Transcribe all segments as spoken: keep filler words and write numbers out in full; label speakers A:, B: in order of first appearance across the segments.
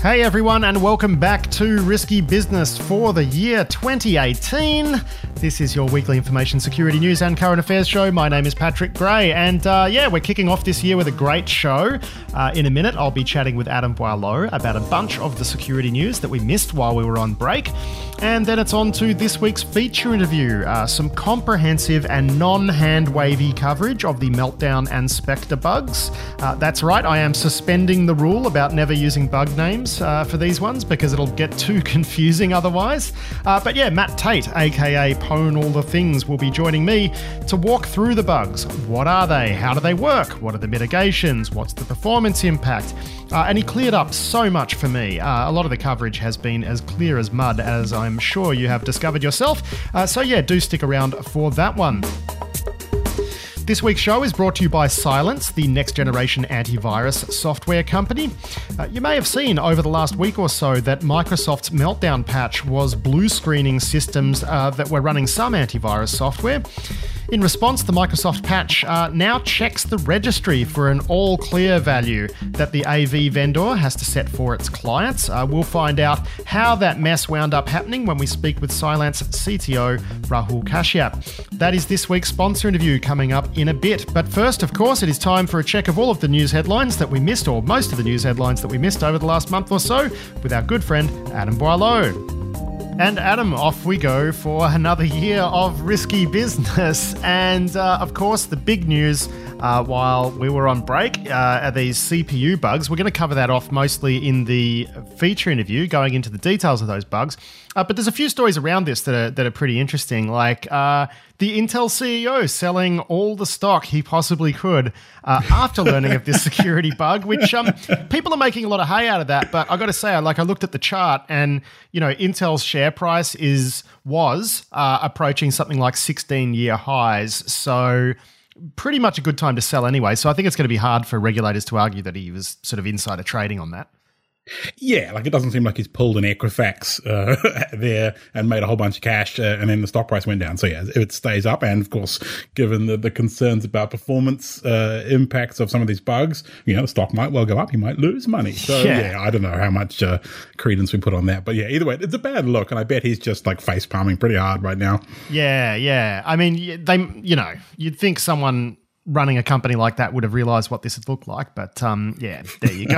A: Hey everyone, and welcome back to Risky Business for the year twenty eighteen. This is your weekly information security news and current affairs show. My name is Patrick Gray, and uh, yeah, we're kicking off this year with a great show. Uh, in a minute, I'll be chatting with Adam Boileau about a bunch of the security news that we missed while we were on break. And then it's on to this week's feature interview, uh, some comprehensive and non-hand-wavy coverage of the Meltdown and Spectre bugs. Uh, that's right, I am suspending the rule about never using bug names uh, for these ones because it'll get too confusing otherwise. Uh, but yeah, Matt Tate, aka Pwn All the Things, will be joining me to walk through the bugs. What are they? How do they work? What are the mitigations? What's the performance impact? Uh, and he cleared up so much for me. Uh, a lot of the coverage has been as clear as mud, as I'm sure you have discovered yourself. Uh, so yeah, do stick around for that one. This week's show is brought to you by Cylance, the next-generation antivirus software company. Uh, you may have seen over the last week or so that Microsoft's Meltdown patch was blue screening systems uh, that were running some antivirus software. In response, the Microsoft patch uh, now checks the registry for an all-clear value that the A V vendor has to set for its clients. Uh, we'll find out how that mess wound up happening when we speak with Cylance C T O Rahul Kashyap. That is this week's sponsor interview coming up in a bit. But first, of course, it is time for a check of all of the news headlines that we missed, or most of the news headlines that we missed over the last month or so, with our good friend Adam Boileau. And Adam, off we go for another year of risky business. And uh, of course, the big news uh, while we were on break uh, are these C P U bugs. We're going to cover that off mostly in the feature interview, going into the details of those bugs. Uh, but there's a few stories around this that are, that are pretty interesting, like uh, the Intel C E O selling all the stock he possibly could uh, after learning of this security bug, which um, people are making a lot of hay out of that. But I got to say, like I looked at the chart, and you know, Intel's share price is was uh, approaching something like sixteen-year highs. So pretty much a good time to sell anyway. So I think it's going to be hard for regulators to argue that he was sort of insider trading on that.
B: Yeah, like it doesn't seem like he's pulled an Equifax uh, there and made a whole bunch of cash uh, and then the stock price went down. So yeah, if it stays up, and of course, given the, the concerns about performance uh, impacts of some of these bugs, you know, the stock might well go up. He might lose money. So yeah, yeah I don't know how much uh, credence we put on that. But yeah, either way, it's a bad look. And I bet he's just like face palming pretty hard right now. Yeah,
A: yeah. I mean, they, you know, you'd think someone running a company like that would have realised what this would look like. But um, yeah, there you go.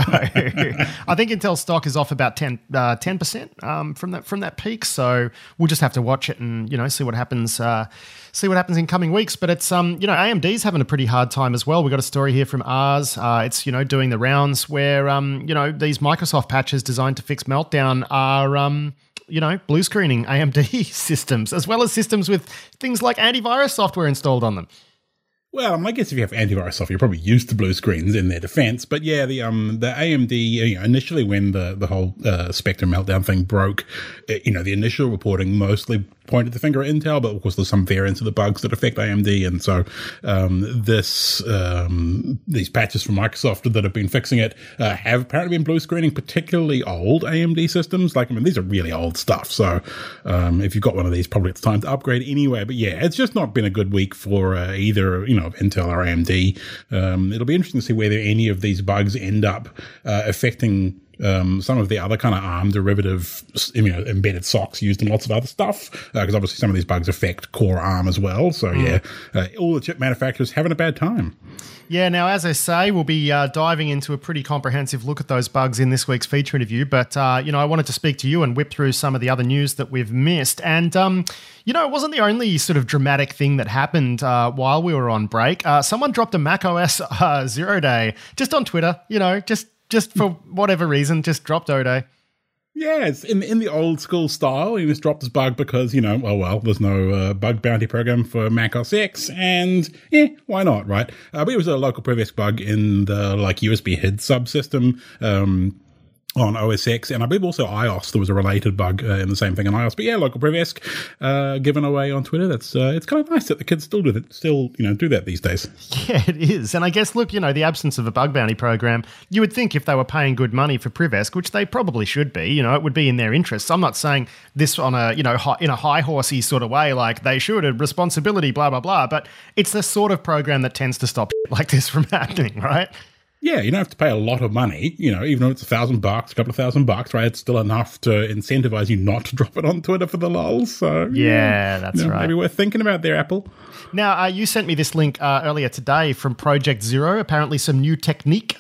A: I think Intel stock is off about ten percent um, from that from that peak. So we'll just have to watch it and, you know, see what happens. Uh, see what happens in coming weeks. But it's um, you know, A M D's having a pretty hard time as well. We got a story here from Ars. Uh, it's you know doing the rounds where um, you know these Microsoft patches designed to fix Meltdown are um. you know, blue screening A M D systems, as well as systems with things like antivirus software installed on them.
B: Well, I guess if you have antivirus software, you're probably used to blue screens in their defense. But yeah, the um the A M D, you know, initially when the, the whole uh, Spectre Meltdown thing broke, it, you know, the initial reporting mostly pointed the finger at Intel, but of course there's some variants of the bugs that affect A M D. And so um this um these patches from Microsoft that have been fixing it uh, have apparently been blue screening particularly old A M D systems. Like, I mean, these are really old stuff. So um if you've got one of these, probably it's time to upgrade anyway. But yeah, it's just not been a good week for uh, either, you know, Intel or A M D. Um, it'll be interesting to see whether any of these bugs end up uh, affecting um, some of the other kind of ARM derivative, you know, embedded socks used in lots of other stuff. Because uh, obviously some of these bugs affect core ARM as well. So mm. yeah, uh, all the chip manufacturers having a bad time.
A: Yeah, now, as I say, we'll be uh, diving into a pretty comprehensive look at those bugs in this week's feature interview. But, uh, you know, I wanted to speak to you and whip through some of the other news that we've missed. And, um, you know, it wasn't the only sort of dramatic thing that happened uh, while we were on break. Uh, someone dropped a macOS uh, zero day just on Twitter, you know, just, just for whatever reason, just dropped O Day.
B: Yeah, it's in in the old school style. He just dropped this bug because, you know, oh well, there's no uh, bug bounty program for Mac O S X, and yeah, why not, right? Uh, but it was a local Prevesk bug in the like U S B H I D subsystem. Um, on O S X, and I believe also iOS. There was a related bug uh, in the same thing on iOS. But yeah, local Prevesk uh, given away on Twitter. That's uh, it's kind of nice that the kids still do that, still you know do that these days.
A: Yeah, it is. And I guess look, you know, the absence of a bug bounty program, you would think if they were paying good money for Prevesk, which they probably should be, you know, it would be in their interests. I'm not saying this on a you know in a high horsey sort of way, like they should, a responsibility, blah blah blah. But it's the sort of program that tends to stop like this from happening, right?
B: Yeah, you don't have to pay a lot of money, you know, even though it's a thousand bucks, a couple of thousand bucks, right? It's still enough to incentivize you not to drop it on Twitter for the lulz. So
A: yeah,
B: yeah
A: that's
B: you know,
A: right.
B: Maybe worth thinking about there, Apple.
A: Now, uh, you sent me this link uh, earlier today from Project Zero, apparently some new technique.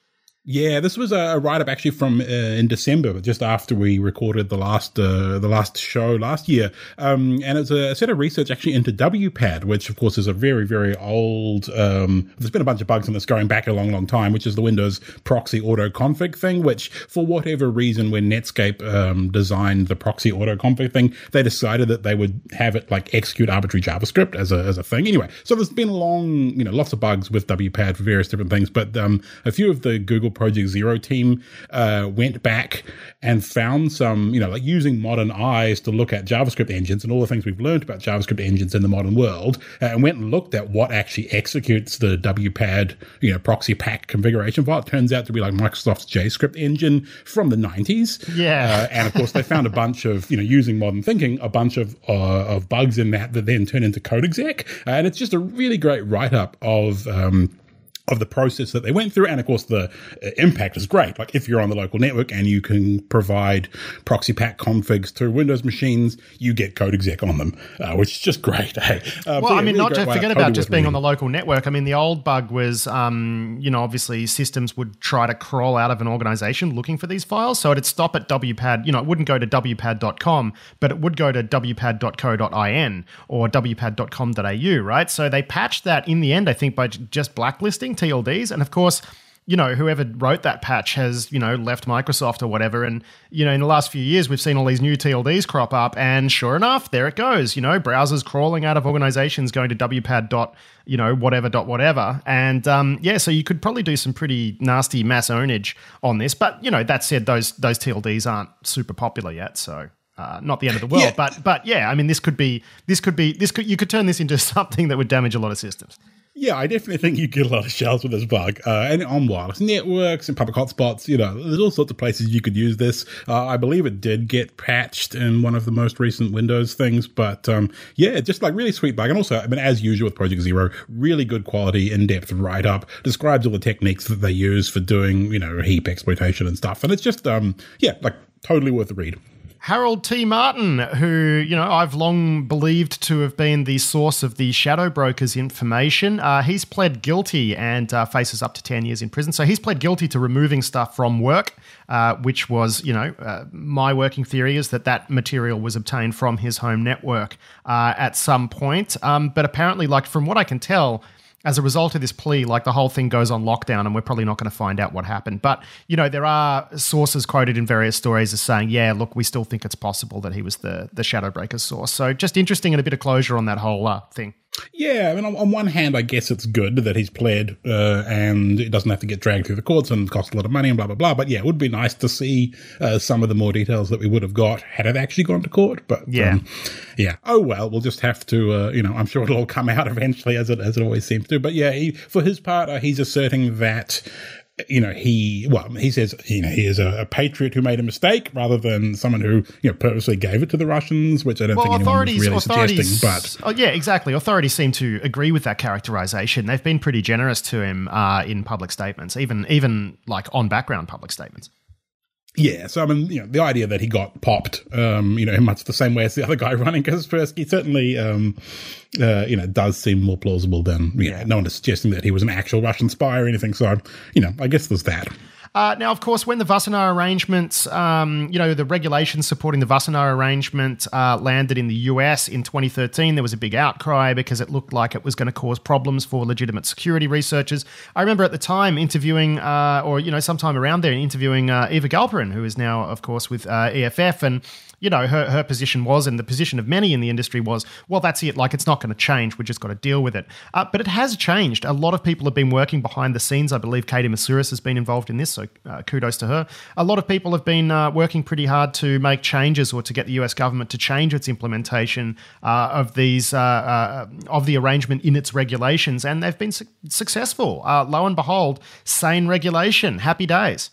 B: Yeah, this was a write-up actually from uh, in December, just after we recorded the last uh, the last show last year, um, and it's a set of research actually into W PAD, which of course is a very very old. Um, there's been a bunch of bugs on this going back a long long time, which is the Windows proxy auto config thing. Which for whatever reason, when Netscape um, designed the proxy auto config thing, they decided that they would have it like execute arbitrary JavaScript as a as a thing. Anyway, so there's been long, you know, lots of bugs with W PAD for various different things, but um, a few of the Google Project Zero team uh, went back and found some, you know, like using modern eyes to look at JavaScript engines and all the things we've learned about JavaScript engines in the modern world, uh, and went and looked at what actually executes the W PAD, you know, proxy pack configuration file. It turns out to be like Microsoft's JScript engine from the nineties.
A: Yeah.
B: Uh, and of course, they found a bunch of, you know, using modern thinking, a bunch of uh, of bugs in that that then turn into code exec. Uh, and it's just a really great write-up of um, of the process that they went through. And of course, the uh, impact is great. Like if you're on the local network and you can provide proxy pack configs to Windows machines, you get code exec on them, uh, which is just great. Hey? Um,
A: well,
B: so yeah,
A: I mean,
B: really
A: not to
B: way.
A: forget
B: Totally
A: about just
B: worth
A: being
B: reading.
A: on the local network. I mean, the old bug was, um, you know, obviously systems would try to crawl out of an organization looking for these files. So it'd stop at W PAD, you know, it wouldn't go to W pad dot com, but it would go to W pad dot co dot in or W pad dot com dot A U, right? So they patched that in the end, I think, by j- just blacklisting T L Ds. And of course, you know, whoever wrote that patch has, you know, left Microsoft or whatever. And, you know, in the last few years, we've seen all these new T L Ds crop up. And sure enough, there it goes. You know, browsers crawling out of organizations going to W pad dot, you know, whatever dot whatever. And um, yeah, so you could probably do some pretty nasty mass ownage on this. But, you know, that said, those those T L Ds aren't super popular yet. So uh, not the end of the world.
B: Yeah.
A: But but yeah, I mean, this could be this could be this could you could turn this into something that would damage a lot of systems.
B: Yeah, I definitely think you get a lot of shells with this bug. Uh, and on wireless networks and public hotspots, you know, there's all sorts of places you could use this. Uh, I believe it did get patched in one of the most recent Windows things. But um, yeah, just like really sweet bug. And also, I mean, as usual with Project Zero, really good quality, in-depth write-up, describes all the techniques that they use for doing, you know, heap exploitation and stuff. And it's just, um, yeah, like totally worth the read.
A: Harold T. Martin, who, you know, I've long believed to have been the source of the shadow brokers' information, uh, he's pled guilty and uh, faces up to ten years in prison. So he's pled guilty to removing stuff from work, uh, which was, you know, uh, my working theory is that that material was obtained from his home network uh, at some point. Um, but apparently, like, from what I can tell, as a result of this plea, like the whole thing goes on lockdown and we're probably not going to find out what happened. But, you know, there are sources quoted in various stories as saying, yeah, look, we still think it's possible that he was the, the Shadowbreaker's source. So just interesting and a bit of closure on that whole uh, thing.
B: Yeah, I mean, on, on one hand, I guess it's good that he's pled uh, and it doesn't have to get dragged through the courts and cost a lot of money and blah, blah, blah. But yeah, it would be nice to see uh, some of the more details that we would have got had it actually gone to court. But
A: yeah,
B: um, yeah. Oh, well, we'll just have to, uh, you know, I'm sure it'll all come out eventually as it, as it always seems to. But yeah, he, for his part, uh, he's asserting that, you know, he, well, he says, you know, he is a, a patriot who made a mistake rather than someone who, you know, purposely gave it to the Russians, which I don't
A: well,
B: think anyone was really
A: authorities,
B: suggesting. But
A: oh, yeah, exactly. Authorities seem to agree with that characterization. They've been pretty generous to him uh, in public statements, even, even like on background public statements.
B: Yeah, so I mean, you know, the idea that he got popped, um, you know, in much the same way as the other guy running Kaspersky certainly, um, uh, you know, does seem more plausible than, you
A: yeah.
B: know, no one is suggesting that he was an actual Russian spy or anything. So, you know, I guess there's that.
A: Uh, now, of course, when the Wassenaar arrangements, um, you know, the regulations supporting the Wassenaar arrangement uh, landed in the U S in twenty thirteen, there was a big outcry because it looked like it was going to cause problems for legitimate security researchers. I remember at the time interviewing, uh, or, you know, sometime around there, interviewing uh, Eva Galperin, who is now, of course, with uh, E F F, and you know, her, her position was, and the position of many in the industry was, well, that's it. Like, it's not going to change. We've just got to deal with it. Uh, but it has changed. A lot of people have been working behind the scenes. I believe Katie Masouras has been involved in this, so uh, kudos to her. A lot of people have been uh, working pretty hard to make changes or to get the U S government to change its implementation uh, of these, uh, uh, of the arrangement in its regulations, and they've been su- successful. Uh, lo and behold, sane regulation. Happy days.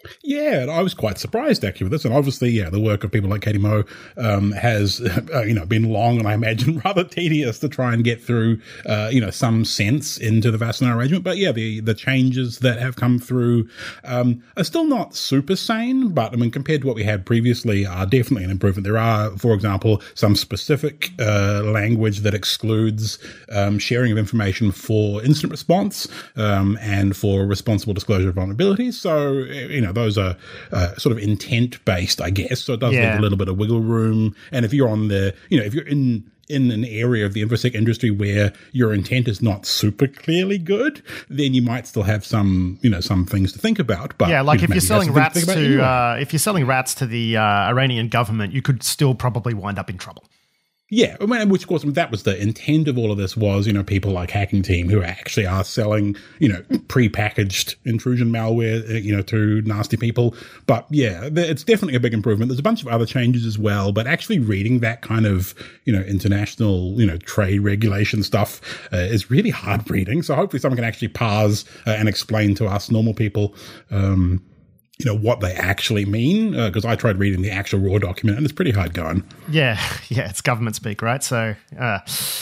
B: Yeah, and I was quite surprised actually with this. And obviously, yeah, the work of people like Katie Moe um, has, uh, you know, been long and I imagine rather tedious to try and get through, uh, you know, some sense into the Wassenaar arrangement. But yeah, the the changes that have come through um, are still not super sane, but I mean, compared to what we had previously, are definitely an improvement. There are, for example, some specific uh, language that excludes um, sharing of information for incident response um, and for responsible disclosure of vulnerabilities. So, you know, those are uh, sort of intent-based, I guess, so it does
A: yeah.
B: leave a little bit of wiggle room. And if you're on the, you know, if you're in in an area of the InfoSec industry where your intent is not super clearly good, then you might still have some, you know, some things to think about. But
A: yeah, like if you're selling rats to,
B: anyway.
A: uh, if you're selling rats to the uh, Iranian government, you could still probably wind up in trouble.
B: Yeah, I mean, which of course that was the intent of all of this was, you know, people like Hacking Team who actually are selling, you know, pre-packaged intrusion malware, you know, to nasty people. But yeah, it's definitely a big improvement. There's a bunch of other changes as well, but actually reading that kind of, you know, international, you know, trade regulation stuff uh, is really hard reading. So hopefully someone can actually pause uh, and explain to us normal people, um, you know, what they actually mean, because uh, I tried reading the actual raw document and it's pretty hard going.
A: Yeah, yeah, it's government speak, right? So, uh,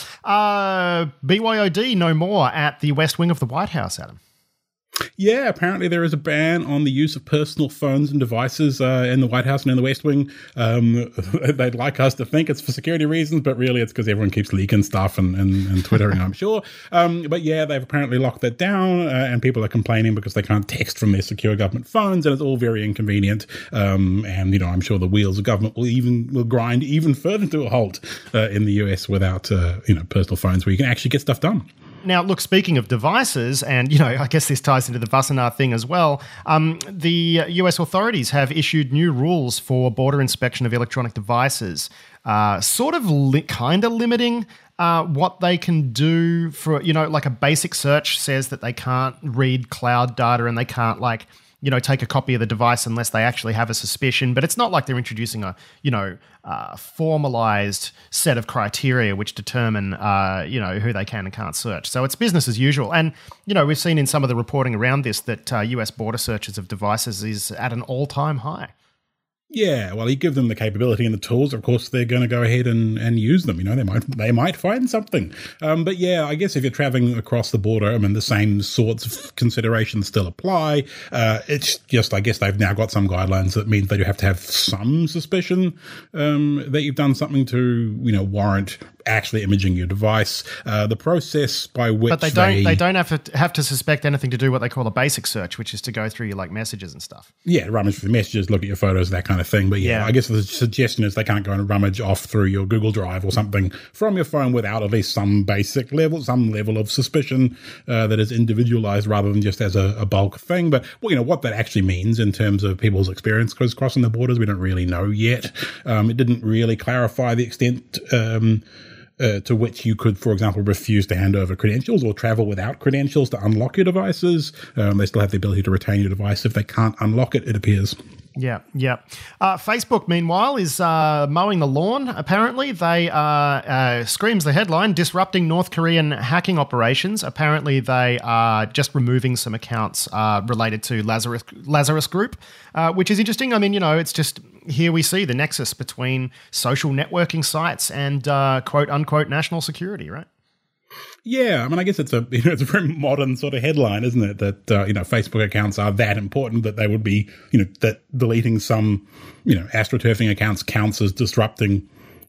A: uh, B Y O D no more at the West Wing of the White House, Adam.
B: Yeah, apparently there is a ban on the use of personal phones and devices uh, in the White House and in the West Wing. Um, they'd like us to think it's for security reasons, but really it's because everyone keeps leaking stuff and, and, and Twittering, I'm sure. Um, but yeah, they've apparently locked that down uh, and people are complaining because they can't text from their secure government phones and it's all very inconvenient. Um, and, you know, I'm sure the wheels of government will even will grind even further to a halt uh, in the U S without, uh, you know, personal phones where you can actually get stuff done.
A: Now, look, speaking of devices, and, you know, I guess this ties into the Wassenaar thing as well, um, the U S authorities have issued new rules for border inspection of electronic devices, uh, sort of li- kind of limiting uh, what they can do for, you know, like a basic search says that they can't read cloud data and they can't, like, you know, take a copy of the device unless they actually have a suspicion. But it's not like they're introducing a, you know, uh, formalized set of criteria which determine, uh, you know, who they can and can't search. So it's business as usual. And, you know, we've seen in some of the reporting around this that uh, U S border searches of devices is at an all-time high.
B: Yeah, well, you give them the capability and the tools, of course, they're going to go ahead and, and use them. You know, they might they might find something. Um, but yeah, I guess if you're traveling across the border, I mean, the same sorts of considerations still apply. Uh, it's just, I guess they've now got some guidelines that means that you have to have some suspicion um, that you've done something to, you know, warrant actually imaging your device. Uh, the process by which
A: but they don't
B: they,
A: they don't have to have to suspect anything to do what they call a basic search, which is to go through your like messages and stuff.
B: Yeah, rummage through the messages, look at your photos, that kind of thing. But yeah, yeah, I guess the suggestion is they can't go and rummage off through your Google Drive or something from your phone without at least some basic level, some level of suspicion uh, that is individualized rather than just as a, a bulk thing. But well, you know what that actually means in terms of people's experience crossing the borders, we don't really know yet. Um, it didn't really clarify the extent Um, Uh, to which you could, for example, refuse to hand over credentials or travel without credentials to unlock your devices. Um, they still have the ability to retain your device if they can't unlock it, it appears.
A: Yeah, yeah. Uh, Facebook, meanwhile, is uh, mowing the lawn, apparently. They are, uh, screams the headline, disrupting North Korean hacking operations. Apparently, they are just removing some accounts uh, related to Lazarus, Lazarus Group, uh, which is interesting. I mean, you know, it's just here we see the nexus between social networking sites and uh, quote-unquote national security, right?
B: Yeah, I mean, I guess it's a you know, it's a very modern sort of headline, isn't it? That uh, you know, Facebook accounts are that important that they would be, you know, that deleting some, you know, astroturfing accounts counts as disrupting,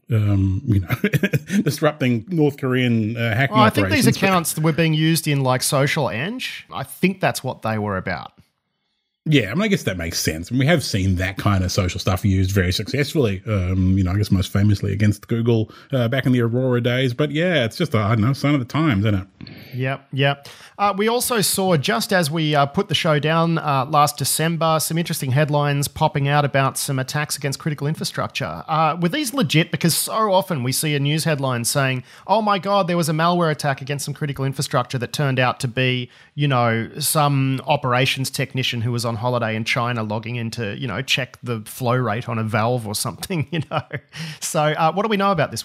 B: um, you know, disrupting North Korean uh, hacking
A: well, I
B: operations.
A: think these accounts were being used in like social eng. I think that's what they were about.
B: Yeah, I mean, I guess that makes sense. And we have seen that kind of social stuff used very successfully, um, you know, I guess most famously against Google uh, back in the Aurora days. But yeah, it's just, a, I don't know, sign of the times, isn't it?
A: Yep, yep. Uh, we also saw, just as we uh, put the show down uh, last December, some interesting headlines popping out about some attacks against critical infrastructure. Uh, were these legit? Because so often we see a news headline saying, oh my God, there was a malware attack against some critical infrastructure that turned out to be, you know, some operations technician who was on holiday in China logging in to, you know, check the flow rate on a valve or something, you know. So uh, what do we know about this one?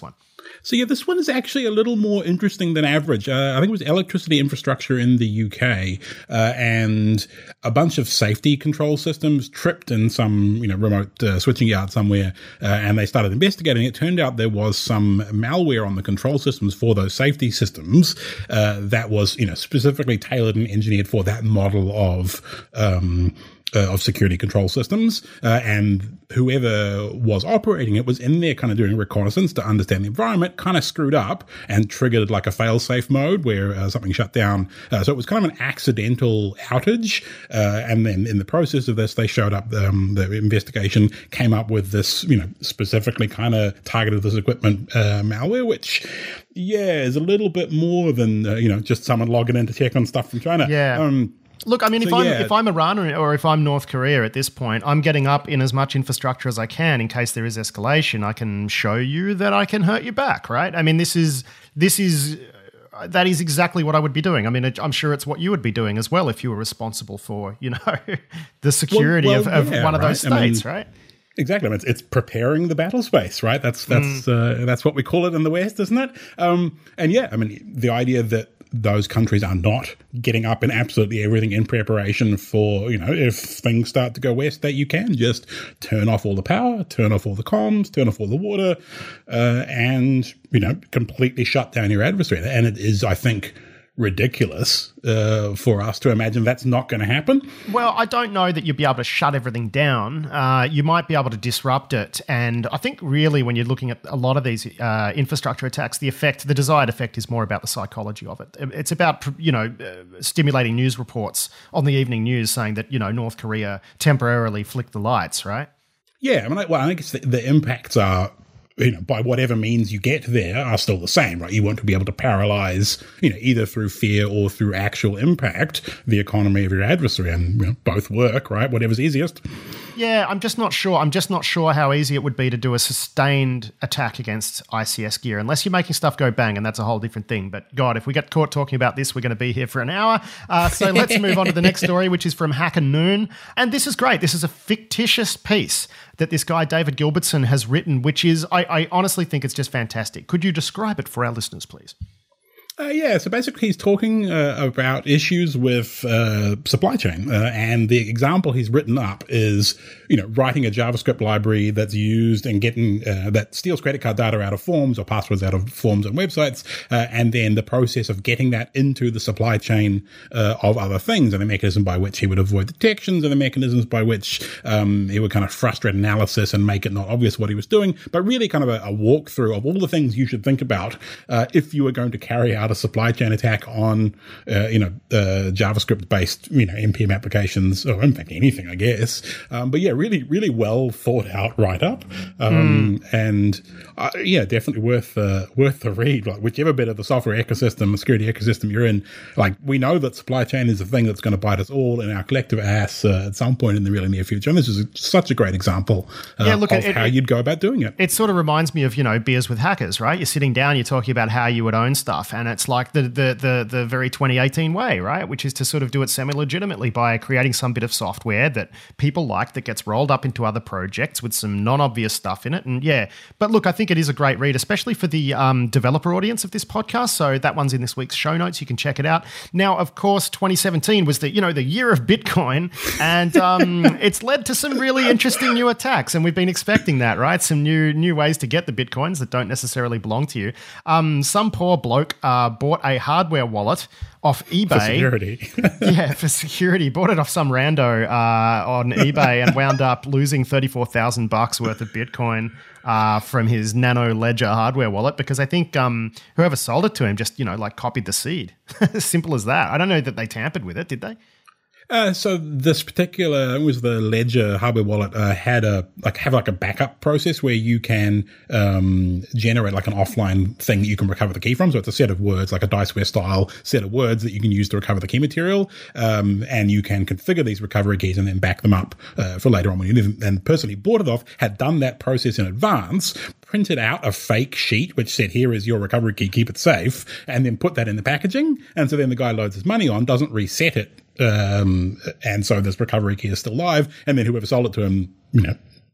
B: So, yeah, this one is actually a little more interesting than average. Uh, I think it was electricity infrastructure in the U K, uh, and a bunch of safety control systems tripped in some, you know, remote uh, switching yard somewhere, uh, and they started investigating. It turned out there was some malware on the control systems for those safety systems uh, that was, you know, specifically tailored and engineered for that model of um Uh, of security control systems, uh, and whoever was operating it was in there kind of doing reconnaissance to understand the environment, kind of screwed up and triggered like a fail-safe mode where uh, something shut down. Uh, so it was kind of an accidental outage, uh, and then in the process of this, they showed up, um, the investigation came up with this, you know, specifically kind of targeted this equipment uh, malware, which, yeah, is a little bit more than, uh, you know, just someone logging in to check on stuff from China.
A: Yeah.
B: Um,
A: Look, I mean,
B: so,
A: if I'm
B: yeah.
A: if I'm Iran or if I'm North Korea at this point, I'm getting up in as much infrastructure as I can in case there is escalation. I can show you that I can hurt you back, right? I mean, this is this is uh, that is exactly what I would be doing. I mean, it, I'm sure it's what you would be doing as well if you were responsible for, you know, the security
B: well, well,
A: of, of
B: yeah,
A: one of
B: right?
A: those states,
B: I mean,
A: right?
B: Exactly. It's, it's preparing the battle space, right? That's that's mm. uh, that's what we call it in the West, isn't it? Um, and yeah, I mean, the idea that those countries are not getting up in absolutely everything in preparation for, you know, if things start to go west, that you can just turn off all the power, turn off all the comms, turn off all the water, uh, and, you know, completely shut down your adversary. And it is, I think, ridiculous uh, for us to imagine that's not going to happen.
A: Well, I don't know that you'd be able to shut everything down. Uh, you might be able to disrupt it. And I think really when you're looking at a lot of these uh, infrastructure attacks, the effect, the desired effect is more about the psychology of it. It's about, you know, uh, stimulating news reports on the evening news saying that, you know, North Korea temporarily flicked the lights, right?
B: Yeah, I mean, well, I think it's the, the impacts are, you know, by whatever means you get there are still the same, right? You want to be able to paralyze, you know, either through fear or through actual impact, the economy of your adversary, and, you know, both work, right? Whatever's easiest.
A: Yeah, I'm just not sure. I'm just not sure how easy it would be to do a sustained attack against I C S gear, unless you're making stuff go bang, and that's a whole different thing. But God, if we get caught talking about this, we're going to be here for an hour. Uh, so let's move on to the next story, which is from Hacker Noon. And this is great. This is a fictitious piece that this guy, David Gilbertson, has written, which is, I, I honestly think it's just fantastic. Could you describe it for our listeners, please?
B: Uh, yeah, so basically he's talking uh, about issues with uh, supply chain, uh, and the example he's written up is, you know, writing a JavaScript library that's used and getting uh, that steals credit card data out of forms or passwords out of forms on websites, uh, and then the process of getting that into the supply chain uh, of other things, and the mechanism by which he would avoid detections, and the mechanisms by which um, he would kind of frustrate analysis and make it not obvious what he was doing, but really kind of a, a walkthrough of all the things you should think about uh, if you were going to carry out a supply chain attack on, uh, you know, uh, JavaScript-based, you know, N P M applications, or in fact anything, I guess. Um, but yeah, really, really well thought out write-up, um, mm. and uh, yeah, definitely worth uh, worth the read. Like whichever bit of the software ecosystem, the security ecosystem you're in, like we know that supply chain is a thing that's going to bite us all in our collective ass uh, at some point in the really near future. And this is a, such a great example uh, yeah, look, of it, how it, you'd go about doing it.
A: It sort of reminds me of, you know, beers with hackers, right? You're sitting down, you're talking about how you would own stuff, and it's like the the the, the very twenty eighteen way, right? Which is to sort of do it semi-legitimately by creating some bit of software that people like that gets rolled up into other projects with some non-obvious stuff in it. And yeah, but look, I think it is a great read, especially for the um, developer audience of this podcast. So that one's in this week's show notes. You can check it out. Now, of course, twenty seventeen was the, you know, the year of Bitcoin, and um, it's led to some really interesting new attacks. And we've been expecting that, right? Some new new ways to get the Bitcoins that don't necessarily belong to you. Um, some poor bloke uh, bought a hardware wallet off eBay.
B: For security.
A: yeah, for security. Bought it off some rando uh, on eBay and wound up losing thirty-four thousand bucks worth of Bitcoin uh, from his Nano Ledger hardware wallet, because I think um, whoever sold it to him just, you know, like copied the seed. Simple as that. I don't know that they tampered with it, did they?
B: Uh, so this particular, it was the Ledger hardware wallet, uh, had a, like, have like a backup process where you can, um, generate like an offline thing that you can recover the key from. So it's a set of words, like a Diceware style set of words that you can use to recover the key material. Um, and you can configure these recovery keys and then back them up, uh, for later on when you need them. And the person who bought it off had done that process in advance, printed out a fake sheet which said, here is your recovery key, keep it safe, and then put that in the packaging. And so then the guy loads his money on, doesn't reset it. Um, and so this recovery key is still live, and then whoever sold it to him, you know,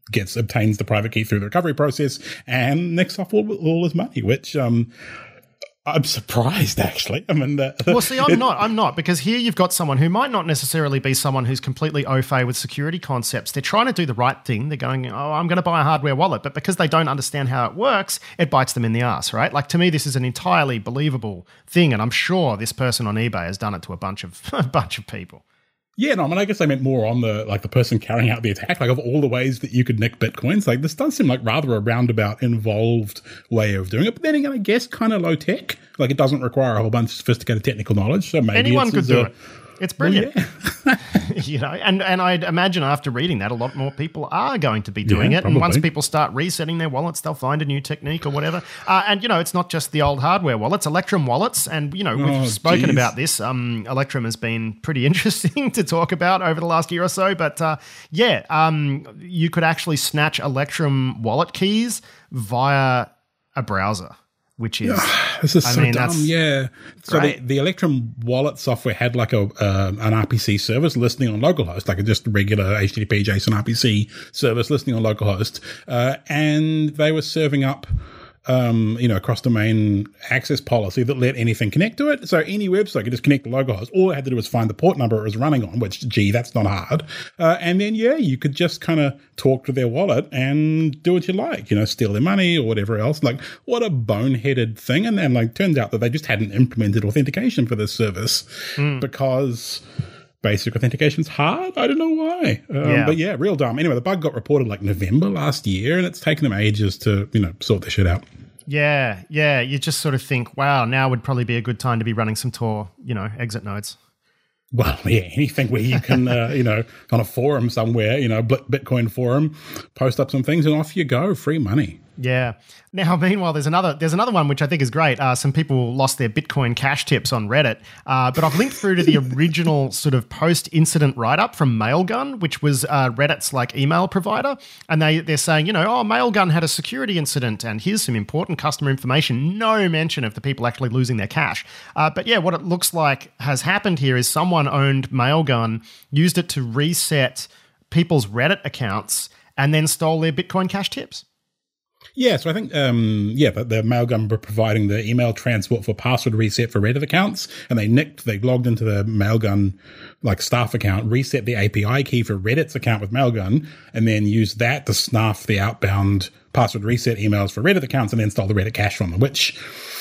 B: gets obtains the private key through the recovery process and nicks off all, all his money, which um, I'm surprised, actually. I mean, the,
A: well, see, I'm not. I'm not, because here you've got someone who might not necessarily be someone who's completely au fait with security concepts. They're trying to do the right thing. They're going, oh, I'm going to buy a hardware wallet. But because they don't understand how it works, it bites them in the ass, right? Like, to me, this is an entirely believable thing. And I'm sure this person on eBay has done it to a bunch of a bunch of people.
B: Yeah, no, I mean, I guess I meant more on the, like, the person carrying out the attack. Like, of all the ways that you could nick Bitcoins, like, this does seem like rather a roundabout, involved way of doing it. But then again, I guess kind of low tech. Like, it doesn't require a whole bunch of sophisticated technical knowledge. So maybe
A: anyone
B: it's
A: could do
B: a,
A: it. It's brilliant.
B: Well, yeah.
A: You know, and, and I'd imagine after reading that, a lot more people are going to be doing
B: Yeah,
A: it.
B: probably.
A: And once people start resetting their wallets, they'll find a new technique or whatever. Uh, and, you know, it's not just the old hardware wallets, Electrum wallets. And, you know, we've
B: Oh,
A: spoken
B: geez.
A: about this. Um, Electrum has been pretty interesting to talk about over the last year or so. But, uh, yeah, um, you could actually snatch Electrum wallet keys via a browser. Which is,
B: this is
A: I
B: so
A: mean,
B: dumb.
A: that's
B: Yeah. So the,
A: great.
B: the Electrum wallet software had like a uh, an R P C service listening on localhost, like a just regular H T T P JSON R P C service listening on localhost, uh, and they were serving up. Um, you know, cross-domain access policy that let anything connect to it. So any website could just connect to localhost. All it had to do was find the port number it was running on, which, gee, that's not hard. Uh, and then, yeah, you could just kind of talk to their wallet and do what you like, you know, steal their money or whatever else. Like, what a boneheaded thing. And then, like, turns out that they just hadn't implemented authentication for this service mm. because basic authentication's hard. I don't know why. Um,
A: yeah.
B: But yeah, real dumb. Anyway, the bug got reported like November last year, and it's taken them ages to, you know, sort their shit out.
A: Yeah, yeah. You just sort of think, wow, now would probably be a good time to be running some Tor, you know, exit nodes.
B: Well, yeah, anything where you can, uh, you know, on a forum somewhere, you know, Bitcoin forum, post up some things and off you go, free money.
A: Yeah. Now, meanwhile, there's another there's another one which I think is great. Uh, some people lost their Bitcoin Cash tips on Reddit, uh, but I've linked through to the original sort of post-incident write-up from Mailgun, which was uh, Reddit's like email provider, and they they're saying, you know, oh, Mailgun had a security incident, and here's some important customer information. No mention of the people actually losing their cash. Uh, but yeah, what it looks like has happened here is someone owned Mailgun, used it to reset people's Reddit accounts, and then stole their Bitcoin Cash tips.
B: Yeah, so I think, um, yeah, the, the Mailgun were providing the email transport for password reset for Reddit accounts, and they nicked, they logged into the Mailgun, like, staff account, reset the A P I key for Reddit's account with Mailgun, and then used that to snuff the outbound password reset emails for Reddit accounts and then stole the Reddit cache from them, which...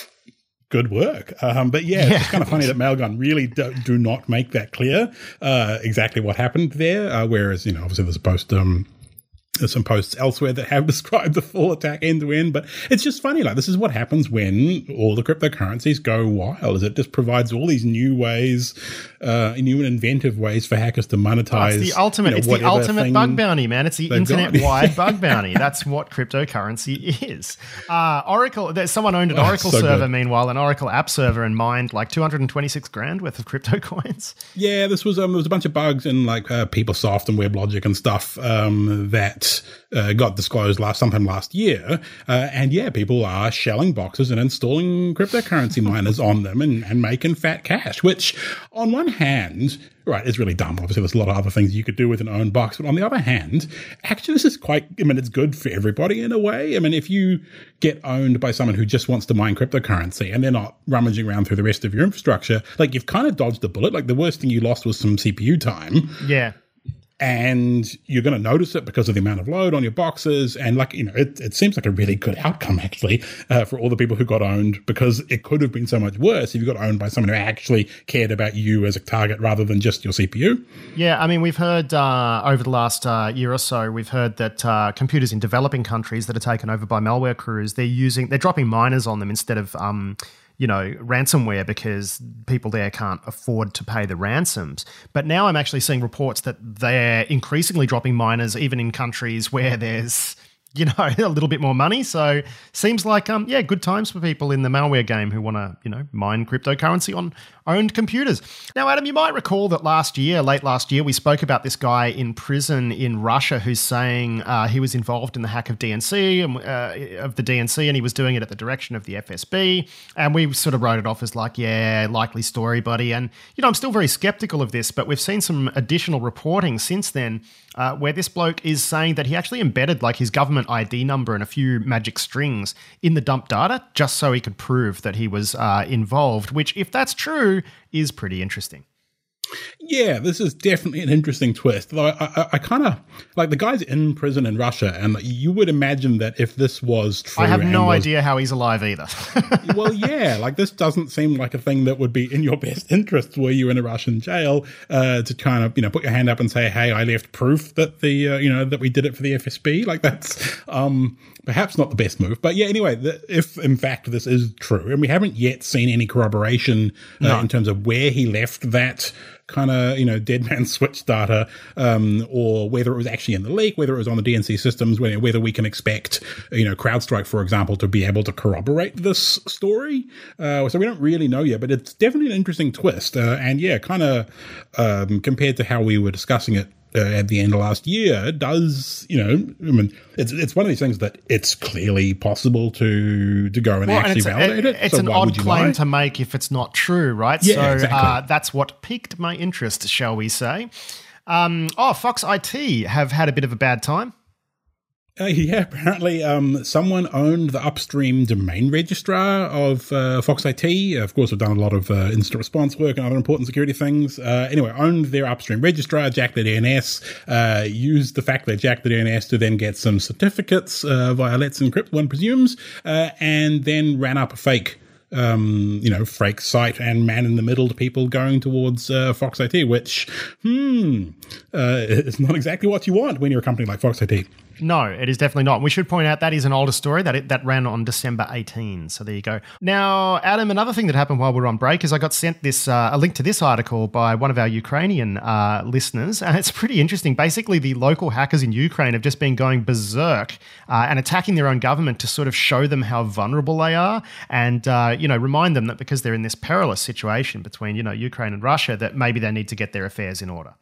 B: good work. Um, but yeah, yeah, it's kind of funny that Mailgun really do, do not make that clear, uh, exactly what happened there, uh, whereas, you know, obviously there's a post... Um, There's some posts elsewhere that have described the full attack end to end, but it's just funny. Like, this is what happens when all the cryptocurrencies go wild. Is it just provides all these new ways, uh, new and inventive ways for hackers to monetize.
A: Oh, it's the ultimate. You know, it's the ultimate bug bounty, man. It's the internet-wide bug bounty. That's what cryptocurrency is. Uh, Oracle. There's someone owned an
B: oh,
A: Oracle
B: so
A: server,
B: good.
A: meanwhile, an Oracle app server, and mined like two hundred twenty-six grand worth of crypto coins.
B: Yeah, this was um, there was a bunch of bugs in like uh, PeopleSoft and WebLogic and stuff um, that. Uh, got disclosed last sometime last year, uh, and yeah, people are shelling boxes and installing cryptocurrency miners on them and, and making fat cash. Which, on one hand, right, is really dumb. Obviously, there's a lot of other things you could do with an own box, but on the other hand, actually, this is quite. I mean, it's good for everybody in a way. I mean, if you get owned by someone who just wants to mine cryptocurrency and they're not rummaging around through the rest of your infrastructure, like you've kind of dodged a bullet. Like the worst thing you lost was some C P U time.
A: Yeah.
B: And you're going to notice it because of the amount of load on your boxes. And like, you know, it, it seems like a really good outcome actually uh, for all the people who got owned, because it could have been so much worse if you got owned by someone who actually cared about you as a target rather than just your C P U.
A: Yeah, I mean, we've heard uh, over the last uh, year or so, we've heard that uh, computers in developing countries that are taken over by malware crews, they're using, they're dropping miners on them instead of, um, you know, ransomware, because people there can't afford to pay the ransoms. But now I'm actually seeing reports that they're increasingly dropping miners even in countries where there's you know, a little bit more money. So seems like, um, yeah, good times for people in the malware game who want to, you know, mine cryptocurrency on owned computers. Now, Adam, you might recall that last year, late last year, we spoke about this guy in prison in Russia who's saying uh, he was involved in the hack of D N C, and, uh, of the D N C, and he was doing it at the direction of the F S B. And we sort of wrote it off as like, yeah, likely story, buddy. And, you know, I'm still very skeptical of this, but we've seen some additional reporting since then uh, where this bloke is saying that he actually embedded like his government I D number and a few magic strings in the dump data just so he could prove that he was uh, involved, which, if that's true, is pretty interesting.
B: Yeah, this is definitely an interesting twist. Though I, I, I kind of like the guy's in prison in Russia, and you would imagine that if this was true,
A: I have no
B: was,
A: idea how he's alive either.
B: Well, yeah, like this doesn't seem like a thing that would be in your best interest were you in a Russian jail uh, to kind of you know put your hand up and say, hey, I left proof that the uh, you know that we did it for the F S B. Like that's um, perhaps not the best move, but yeah. Anyway, the, if in fact this is true, and we haven't yet seen any corroboration uh, no. in terms of where he left that kind of, you know, dead man switch data, um, or whether it was actually in the leak, whether it was on the D N C systems, whether, whether we can expect, you know, CrowdStrike, for example, to be able to corroborate this story. Uh, so we don't really know yet, but it's definitely an interesting twist. Uh, and yeah, kind of um, compared to how we were discussing it Uh, at the end of last year, does, you know, I mean, it's it's one of these things that it's clearly possible to to go and well, actually and validate it.
A: It's
B: so
A: an odd claim lie? to make if it's not true, right?
B: Yeah,
A: so
B: exactly.
A: uh, that's what piqued my interest, shall we say. Um, oh, Fox I T have had a bit of a bad time.
B: Uh, yeah, apparently um, someone owned the upstream domain registrar of uh, Fox I T. Of course, we've done a lot of uh, incident response work and other important security things. Uh, anyway, owned their upstream registrar, jacked their D N S, uh, used the fact they jacked the D N S to then get some certificates uh, via Let's Encrypt, one presumes, uh, and then ran up a fake Um, you know, fake site and man in the middle to people going towards uh, Fox I T, which, hmm, uh, is not exactly what you want when you're a company like Fox I T.
A: No, it is definitely not. We should point out that is an older story that it, that ran on December eighteenth. So there you go. Now, Adam, another thing that happened while we were on break is I got sent this uh, a link to this article by one of our Ukrainian uh, listeners, and it's pretty interesting. Basically, the local hackers in Ukraine have just been going berserk uh, and attacking their own government to sort of show them how vulnerable they are, and uh, you know, remind them that because they're in this perilous situation between you know Ukraine and Russia, that maybe they need to get their affairs in order.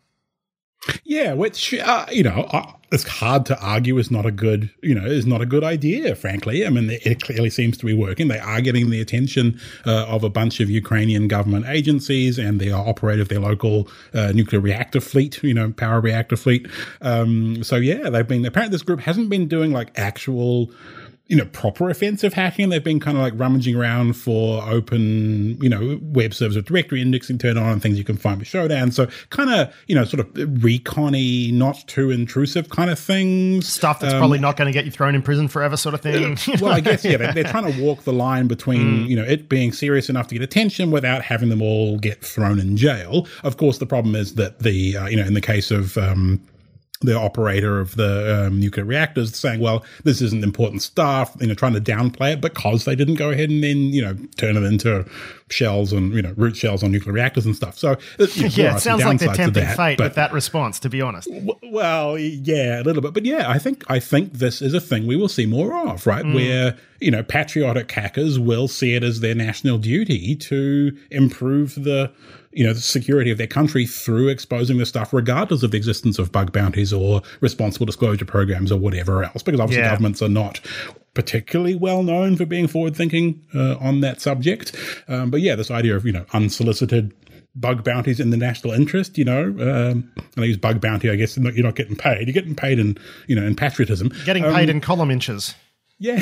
B: Yeah, which, uh, you know, uh, it's hard to argue is not a good, you know, is not a good idea, frankly. I mean, it clearly seems to be working. They are getting the attention uh, of a bunch of Ukrainian government agencies, and they are operating their local uh, nuclear reactor fleet, you know, power reactor fleet. Um, so, yeah, they've been, apparently this group hasn't been doing like actual, you know, proper offensive hacking. They've been kind of like rummaging around for open, you know, web servers with directory indexing turned on and things you can find with Showdown. So kind of, you know, sort of recon-y, not too intrusive kind of things.
A: Stuff that's
B: um,
A: probably not going to get you thrown in prison forever sort of thing.
B: Well, I guess, yeah, they're, they're trying to walk the line between, mm. you know, it being serious enough to get attention without having them all get thrown in jail. Of course, the problem is that the, uh, you know, in the case of, um, the operator of the um, nuclear reactors saying, well, this isn't important stuff, you know, trying to downplay it because they didn't go ahead and then, you know, turn it into shells and, you know, root shells on nuclear reactors and stuff. So, you know,
A: yeah, it sounds like they're tempting
B: that,
A: fate
B: but,
A: with that response, to be honest.
B: W- well, yeah, a little bit. But yeah, I think, I think this is a thing we will see more of, right? Mm. Where, you know, patriotic hackers will see it as their national duty to improve the, you know, the security of their country through exposing the stuff, regardless of the existence of bug bounties or responsible disclosure programs or whatever else, because obviously yeah. governments are not particularly well known for being forward thinking uh, on that subject. Um, but yeah, this idea of, you know, unsolicited bug bounties in the national interest, you know, um, and I use bug bounty, I guess you're not getting paid. You're getting paid in, you know, in patriotism.
A: Getting
B: um,
A: paid in column inches.
B: Yeah.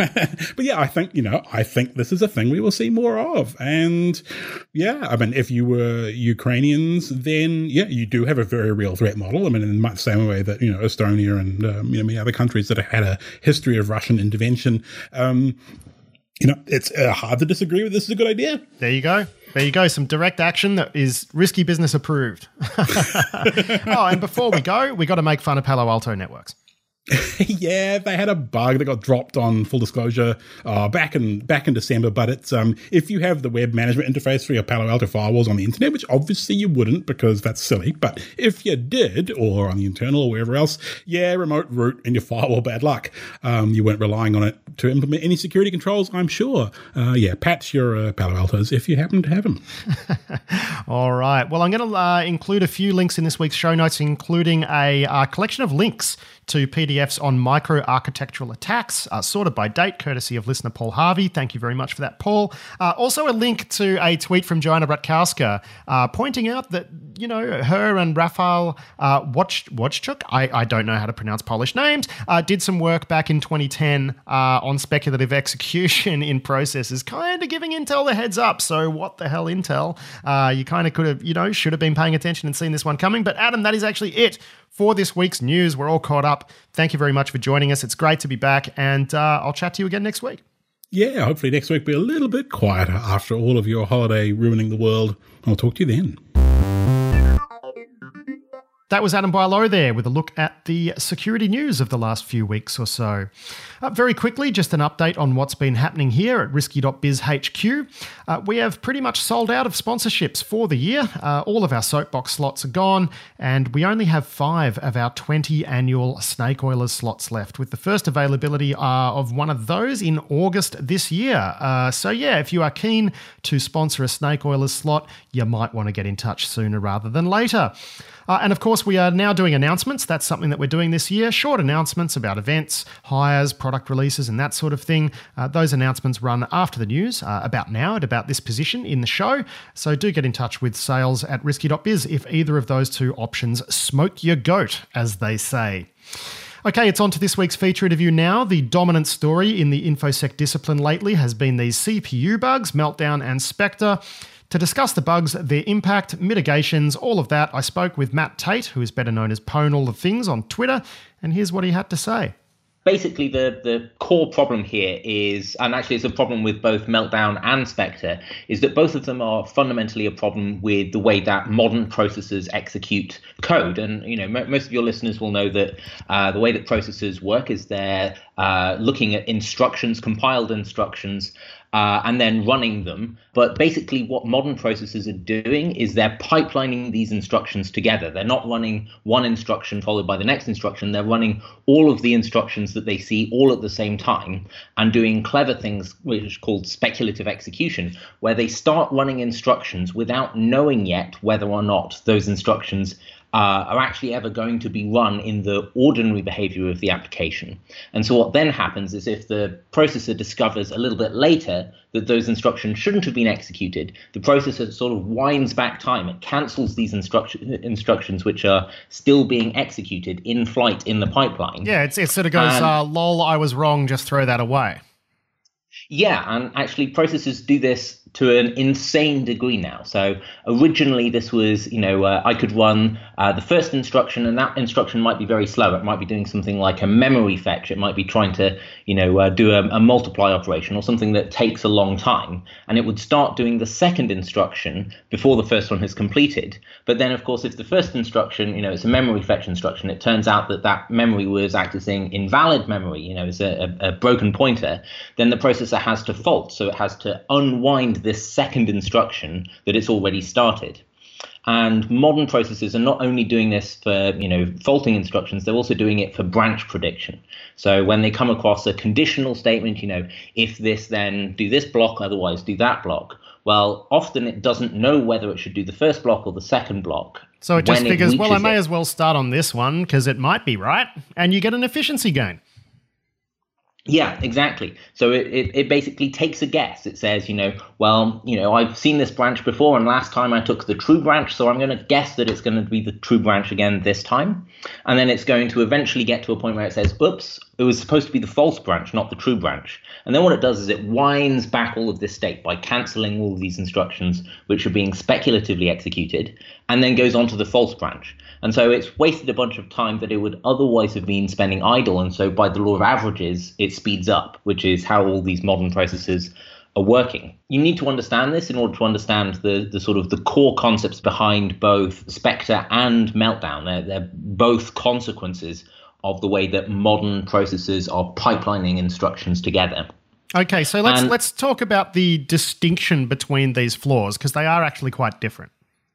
B: But yeah, I think, you know, I think this is a thing we will see more of. And yeah, I mean, if you were Ukrainians, then yeah, you do have a very real threat model. I mean, in the same way that, you know, Estonia and, um, you know, many other countries that have had a history of Russian intervention, um, you know, it's uh, hard to disagree with this is a good idea.
A: There you go. There you go. Some direct action that is risky business approved. Oh, and before we go, we got to make fun of Palo Alto Networks.
B: Yeah, they had a bug that got dropped on full disclosure uh, back in back in December. But it's um, if you have the web management interface for your Palo Alto firewalls on the internet, which obviously you wouldn't because that's silly. But if you did, or on the internal or wherever else, yeah, remote root and your firewall, bad luck. Um, you weren't relying on it to implement any security controls, I'm sure. Uh, yeah, patch your uh, Palo Altos if you happen to have them.
A: All right. Well, I'm going to uh, include a few links in this week's show notes, including a uh, collection of links to P D Fs on micro-architectural attacks, uh, sorted by date, courtesy of listener Paul Harvey. Thank you very much for that, Paul. Uh, also a link to a tweet from Joanna Bratkowska uh, pointing out that, you know, her and Rafal uh, Watch, Watchchuk, I, I don't know how to pronounce Polish names, uh, did some work back in twenty ten uh, on speculative execution in processes, kind of giving Intel the heads up. So what the hell, Intel? Uh, you kind of could have, you know, should have been paying attention and seen this one coming. But Adam, that is actually it for this week's news. We're all caught up. Thank you very much for joining us. It's great to be back, and uh, I'll chat to you again next week.
B: Yeah, hopefully next week will be a little bit quieter after all of your holiday ruining the world. I'll talk to you then.
A: That was Adam Barlow there with a look at the security news of the last few weeks or so. Uh, very quickly, just an update on what's been happening here at Risky dot biz H Q. Uh, we have pretty much sold out of sponsorships for the year. Uh, all of our soapbox slots are gone, and we only have five of our twenty annual Snake Oilers slots left, with the first availability uh, of one of those in August this year. Uh, so yeah, if you are keen to sponsor a Snake Oilers slot, you might want to get in touch sooner rather than later. Uh, and of course, we are now doing announcements. That's something that we're doing this year. Short announcements about events, hires, product releases, and that sort of thing. Uh, those announcements run after the news, uh, about now, at about this position in the show. So do get in touch with sales at risky dot biz if either of those two options smoke your goat, as they say. Okay, it's on to this week's feature interview now. The dominant story in the InfoSec discipline lately has been these C P U bugs, Meltdown and Spectre. To discuss the bugs, their impact, mitigations, all of that, I spoke with Matt Tate, who is better known as Pwn All the Things on Twitter, and here's what he had to say.
C: Basically, the, the core problem here is, and actually it's a problem with both Meltdown and Spectre, is that both of them are fundamentally a problem with the way that modern processors execute code. And, you know, m- most of your listeners will know that uh, the way that processors work is they're uh, looking at instructions, compiled instructions, Uh, and then running them. But basically what modern processors are doing is they're pipelining these instructions together. They're not running one instruction followed by the next instruction. They're running all of the instructions that they see all at the same time and doing clever things, which is called speculative execution, where they start running instructions without knowing yet whether or not those instructions Uh, are actually ever going to be run in the ordinary behavior of the application. And so what then happens is if the processor discovers a little bit later that those instructions shouldn't have been executed, the processor sort of winds back time. It cancels these instruction, instructions which are still being executed in flight in the pipeline.
A: Yeah, it's, it sort of goes, and, uh, lol, I was wrong, just throw that away.
C: Yeah, and actually processors do this to an insane degree now. So originally this was, you know, uh, I could run uh, the first instruction, and that instruction might be very slow. It might be doing something like a memory fetch. It might be trying to, you know, uh, do a, a multiply operation or something that takes a long time. And it would start doing the second instruction before the first one has completed. But then, of course, if the first instruction, you know, it's a memory fetch instruction, it turns out that that memory was accessing invalid memory, you know, it's a, a, a broken pointer, then the processor has to fault. So it has to unwind this second instruction that it's already started. And modern processors are not only doing this for, you know, faulting instructions, they're also doing it for branch prediction. So when they come across a conditional statement, you know, if this, then do this block, otherwise do that block. Well, often it doesn't know whether it should do the first block or the second block.
A: So it just figures, well, I may
C: it.
A: as well start on this one because it might be right, and you get an efficiency gain.
C: Yeah, exactly. So it, it, it basically takes a guess. It says, you know, well, you know, I've seen this branch before, and last time I took the true branch, so I'm going to guess that it's going to be the true branch again this time. And then it's going to eventually get to a point where it says, oops, it was supposed to be the false branch, not the true branch. And then what it does is it winds back all of this state by canceling all of these instructions which are being speculatively executed, and then goes on to the false branch. And so it's wasted a bunch of time that it would otherwise have been spending idle. And so by the law of averages, it speeds up, which is how all these modern processors are working. You need to understand this in order to understand the, the sort of the core concepts behind both Spectre and Meltdown. They're, they're both consequences of the way that modern processors are pipelining instructions together.
A: Okay, so let's
C: And-
A: let's talk about the distinction between these flaws, because they are actually quite different.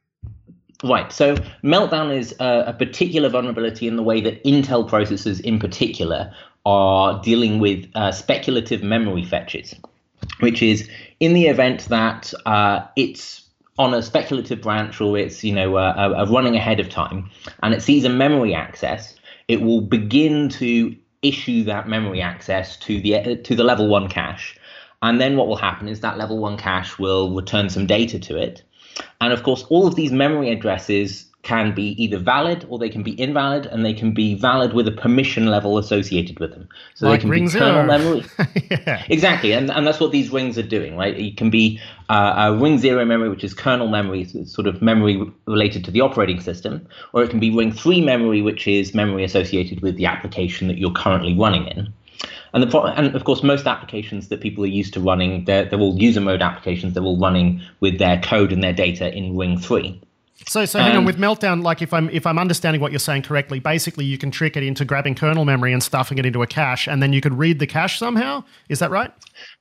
C: Right. So Meltdown is a, a particular vulnerability in the way that Intel processors in particular are dealing with uh, speculative memory fetches, which is in the event that uh, it's on a speculative branch or it's, you know, uh, uh, running ahead of time and it sees a memory access, it will begin to issue that memory access to the uh, to the level one cache. And then what will happen is that level one cache will return some data to it. And of course, all of these memory addresses can be either valid or they can be invalid, and they can be valid with a permission level associated with them. So
A: Like
C: they can
A: ring
C: be
A: zero.
C: kernel memory.
A: Yeah.
C: Exactly, and, and that's what these rings are doing, right? It can be uh, a ring zero memory, which is kernel memory, so it's sort of memory related to the operating system, or it can be ring three memory, which is memory associated with the application that you're currently running in. And, the, pro- and of course, most applications that people are used to running, they're, they're all user mode applications. They're all running with their code and their data in ring three.
A: So, so hang on,
C: Um,
A: with Meltdown, like if I'm if I'm understanding what you're saying correctly, basically you can trick it into grabbing kernel memory and stuffing it into a cache, and then you could read the cache somehow. Is that right?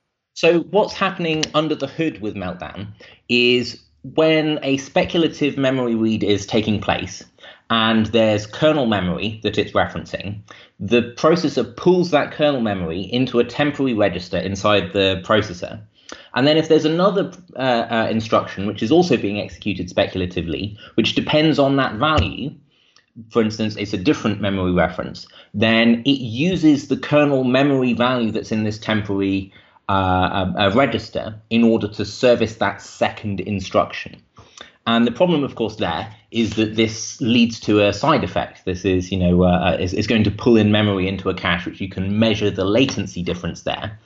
C: So what's happening under the hood with Meltdown is when a speculative memory read is taking place and there's kernel memory that it's referencing, the processor pulls that kernel memory into a temporary register inside the processor. And then if there's another uh, uh, instruction which is also being executed speculatively, which depends on that value, for instance, it's a different memory reference, then it uses the kernel memory value that's in this temporary uh, uh, uh, register in order to service that second instruction. And the problem, of course, there is that this leads to a side effect. This is, you know, uh, is, is going to pull in memory into a cache, which you can measure the latency difference there.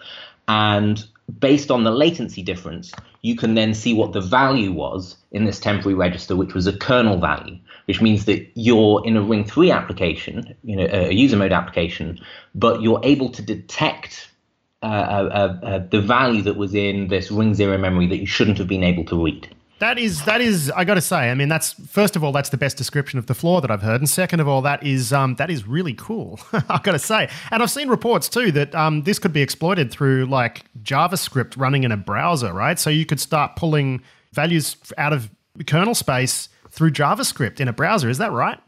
C: And based on the latency difference, you can then see what the value was in this temporary register, which was a kernel value, which means that you're in a ring three application, you know, a user mode application, but you're able to detect uh, uh, uh, the value that was in this ring zero memory that you shouldn't have been able to read.
A: That is, that is. I got to say, I mean, that's first of all, that's the best description of the flaw that I've heard, and second of all, that is um, that is really cool. I got to say, and I've seen reports too that um, this could be exploited through like JavaScript running in a browser, right? So you could start pulling values out of kernel space through JavaScript in a browser. Is that right?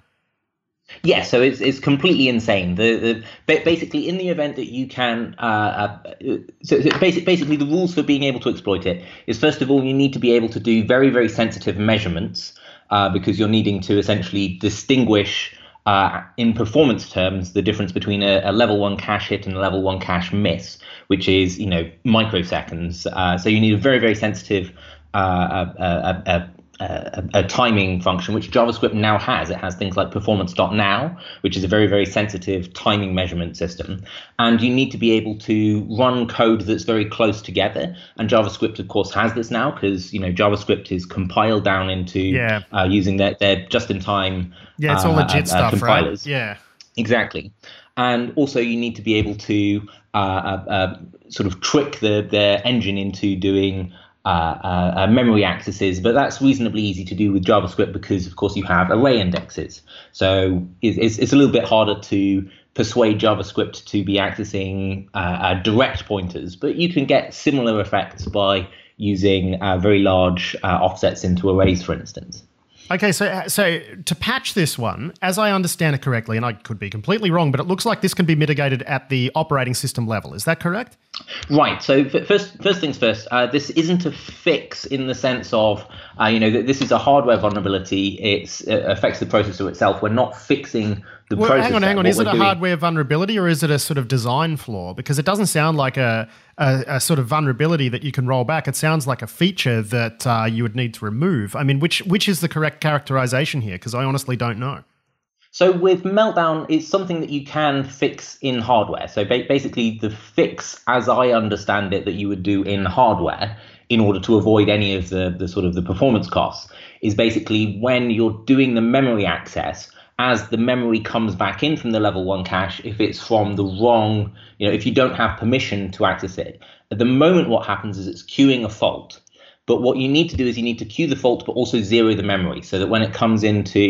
C: Yeah, so it's it's completely insane. The, the ba- basically in the event that you can, uh, uh, so, so basic, basically the rules for being able to exploit it is first of all you need to be able to do very very sensitive measurements uh, because you're needing to essentially distinguish uh, in performance terms the difference between a, a level one cache hit and a level one cache miss, which is you know microseconds. Uh, so you need a very very sensitive uh, uh, uh, uh, A, a timing function, which JavaScript now has. It has things like performance.now, which is a very, very sensitive timing measurement system. And you need to be able to run code that's very close together. And JavaScript, of course, has this now because, you know, JavaScript is compiled down into
A: Yeah.
C: uh, using their, their just-in-time
A: Yeah, it's all
C: uh,
A: legit
C: uh,
A: stuff,
C: compilers.
A: right? Yeah.
C: Exactly. And also you need to be able to uh, uh, uh, sort of trick the, the engine into doing Uh, uh, uh, memory accesses, but that's reasonably easy to do with JavaScript because, of course, you have array indexes. So it, it's, it's a little bit harder to persuade JavaScript to be accessing uh, uh, direct pointers, but you can get similar effects by using uh, very large uh, offsets into arrays, for instance.
A: Okay, so so to patch this one, as I understand it correctly, and I could be completely wrong, but it looks like this can be mitigated at the operating system level. Is that correct?
C: Right. So f- first, first things first. Uh, this isn't a fix in the sense of, uh, you know, th- this is a hardware vulnerability. It's, it affects the processor itself. We're not fixing the
A: Well,
C: processor.
A: hang on, hang on.
C: What
A: Is it
C: we're
A: a
C: doing-
A: hardware vulnerability or is it a sort of design flaw? Because it doesn't sound like a, a, a sort of vulnerability that you can roll back. It sounds like a feature that uh, you would need to remove. I mean, which which is the correct characterization here? Because I honestly don't know.
C: So with Meltdown, it's something that you can fix in hardware. So ba- basically, the fix, as I understand it, that you would do in hardware in order to avoid any of the, the sort of the performance costs is basically when you're doing the memory access, as the memory comes back in from the level one cache, if it's from the wrong, you know, if you don't have permission to access it, at the moment what happens is it's queuing a fault. But what you need to do is you need to queue the fault, but also zero the memory so that when it comes into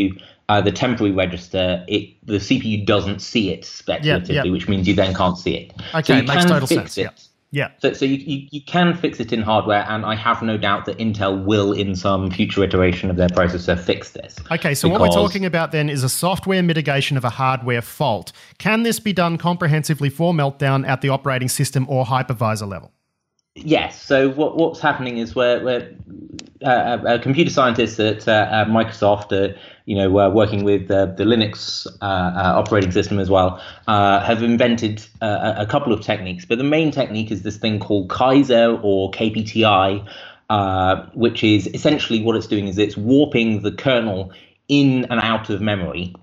C: uh, the temporary register, it the C P U doesn't see it speculatively,
A: yep, yep.
C: which means you then can't see it.
A: Okay,
C: so you
A: makes
C: can
A: total
C: fix
A: sense.
C: It.
A: Yeah. Yeah.
C: So, so you, you, you can fix it in hardware, and I have no doubt that Intel will, in some future iteration of their processor, fix this.
A: Okay, so what we're talking about then is a software mitigation of a hardware fault. Can this be done comprehensively for Meltdown at the operating system or hypervisor level?
C: Yes. So what what's happening is we're, we're uh, uh, computer scientists at, uh, at Microsoft, uh, you know, uh, working with uh, the Linux uh, uh, operating system as well, uh, have invented uh, a couple of techniques. But the main technique is this thing called Kaiser or K P T I, uh, which is essentially what it's doing is it's warping the kernel in and out of memory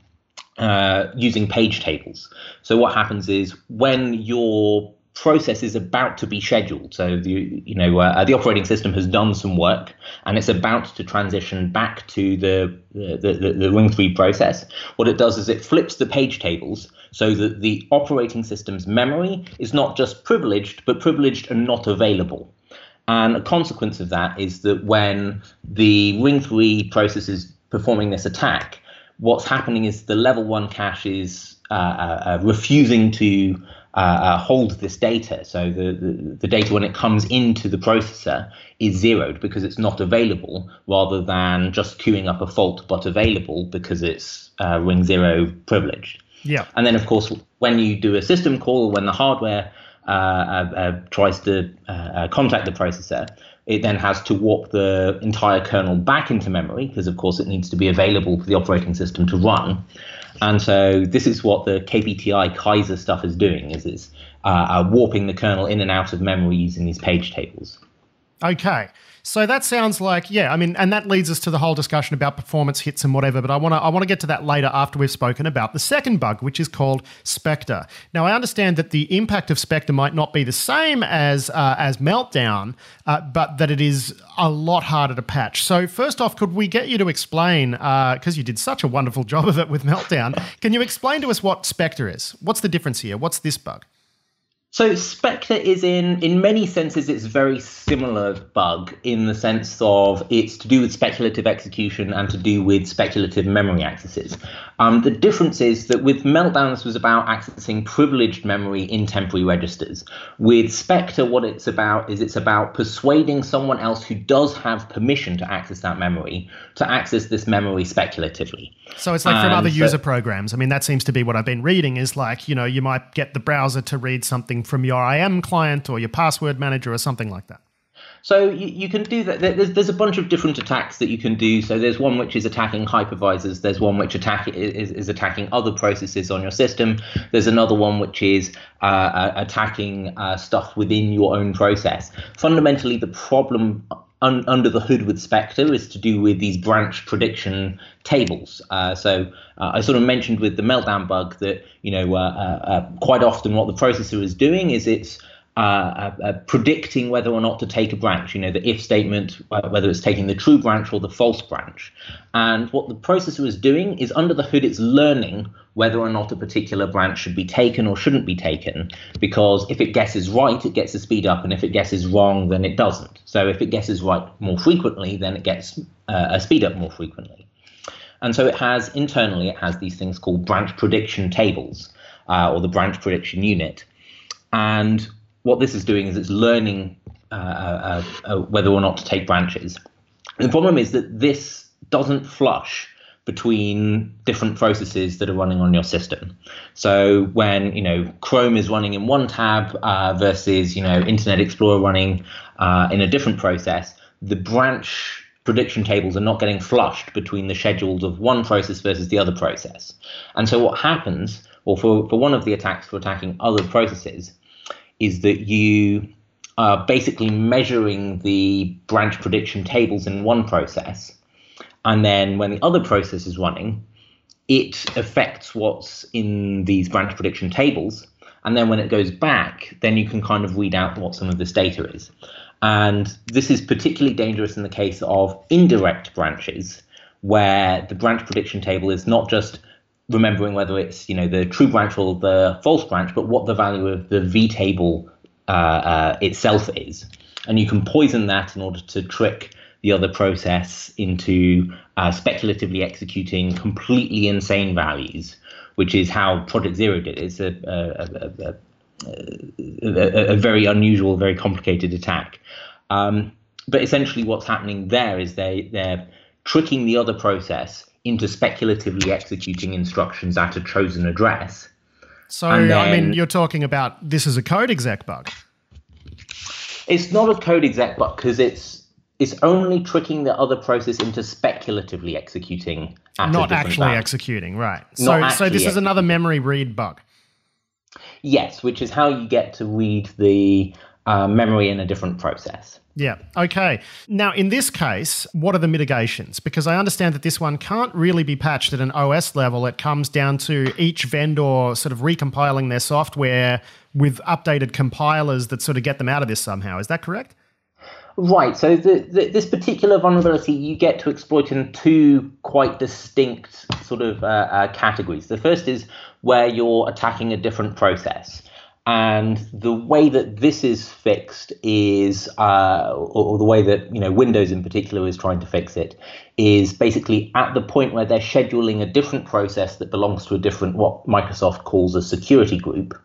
C: uh, using page tables. So what happens is when your process is about to be scheduled. So the you know uh, the operating system has done some work and it's about to transition back to the the, the the Ring three process. What it does is it flips the page tables so that the operating system's memory is not just privileged, but privileged and not available. And a consequence of that is that when the Ring three process is performing this attack, what's happening is the level one cache is uh, uh, refusing to Uh, uh, hold this data. So the, the, the data, when it comes into the processor, is zeroed because it's not available, rather than just queuing up a fault but available because it's uh, ring zero privileged.
A: Yeah.
C: And then, of course, when you do a system call, when the hardware uh, uh, uh, tries to uh, uh, contact the processor, it then has to warp the entire kernel back into memory because, of course, it needs to be available for the operating system to run. And so this is what the K P T I Kaiser stuff is doing, is it's uh, uh, warping the kernel in and out of memory using these page tables.
A: Okay. So that sounds like, yeah, I mean, and that leads us to the whole discussion about performance hits and whatever, but I want to I want to get to that later after we've spoken about the second bug, which is called Spectre. Now, I understand that the impact of Spectre might not be the same as uh, as Meltdown, uh, but that it is a lot harder to patch. So first off, could we get you to explain, because uh, you did such a wonderful job of it with Meltdown, can you explain to us what Spectre is? What's the difference here? What's this bug?
C: So Spectre is in, in many senses, it's a very similar bug in the sense of it's to do with speculative execution and to do with speculative memory accesses. Um, the difference is that with Meltdown, this was about accessing privileged memory in temporary registers. With Spectre, what it's about is it's about persuading someone else who does have permission to access that memory to access this memory speculatively.
A: So it's like from
C: and
A: other
C: so,
A: user programs. I mean, that seems to be what I've been reading is like, you know, you might get the browser to read something from your I A M client or your password manager or something like that.
C: So you, you can do that. There's, there's a bunch of different attacks that you can do. So there's one which is attacking hypervisors. There's one which attack is, is attacking other processes on your system. There's another one which is uh, attacking uh, stuff within your own process. Fundamentally, the problem un, under the hood with Spectre is to do with these branch prediction tables. Uh, so uh, I sort of mentioned with the Meltdown bug that, you know, uh, uh, uh, quite often what the processor is doing is it's Uh, uh, uh, predicting whether or not to take a branch, you know, the if statement, uh, whether it's taking the true branch or the false branch. And what the processor is doing is under the hood, it's learning whether or not a particular branch should be taken or shouldn't be taken, because if it guesses right, it gets a speed up, and if it guesses wrong, then it doesn't. So if it guesses right more frequently, then it gets uh, a speed up more frequently. And so it has, internally, it has these things called branch prediction tables, uh, or the branch prediction unit. And what this is doing is it's learning uh, uh, uh, whether or not to take branches. The problem is that this doesn't flush between different processes that are running on your system. So when, you know, Chrome is running in one tab uh, versus, you know, Internet Explorer running uh, in a different process, the branch prediction tables are not getting flushed between the schedules of one process versus the other process. And so what happens, or for, for one of the attacks for attacking other processes, is that you are basically measuring the branch prediction tables in one process. And then when the other process is running, it affects what's in these branch prediction tables. And then when it goes back, then you can kind of read out what some of this data is. And this is particularly dangerous in the case of indirect branches, where the branch prediction table is not just remembering whether it's, you know, the true branch or the false branch, but what the value of the V table uh, uh, itself is. And you can poison that in order to trick the other process into uh, speculatively executing completely insane values, which is how Project Zero did it. It's a, a, a, a, a, a very unusual, very complicated attack. Um, but essentially what's happening there is they, they're tricking the other process into speculatively executing instructions at a chosen address.
A: So, then, I mean, you're talking about this is a code exec bug.
C: It's not a code exec bug because it's it's only tricking the other process into speculatively executing at
A: not
C: a
A: actually
C: value.
A: executing, right?
C: Not
A: So,
C: actually
A: so this is
C: executing.
A: another memory read bug.
C: Yes, which is how you get to read the uh, memory in a different process.
A: Yeah. Okay. Now, in this case, what are the mitigations? Because I understand that this one can't really be patched at an O S level. It comes down to each vendor sort of recompiling their software with updated compilers that sort of get them out of this somehow. Is that correct?
C: Right. So the, the, this particular vulnerability you get to exploit in two quite distinct sort of uh, uh, categories. The first is where you're attacking a different process. And the way that this is fixed is, uh, or, or the way that you know Windows in particular is trying to fix it, is basically at the point where they're scheduling a different process that belongs to a different, what Microsoft calls a security group.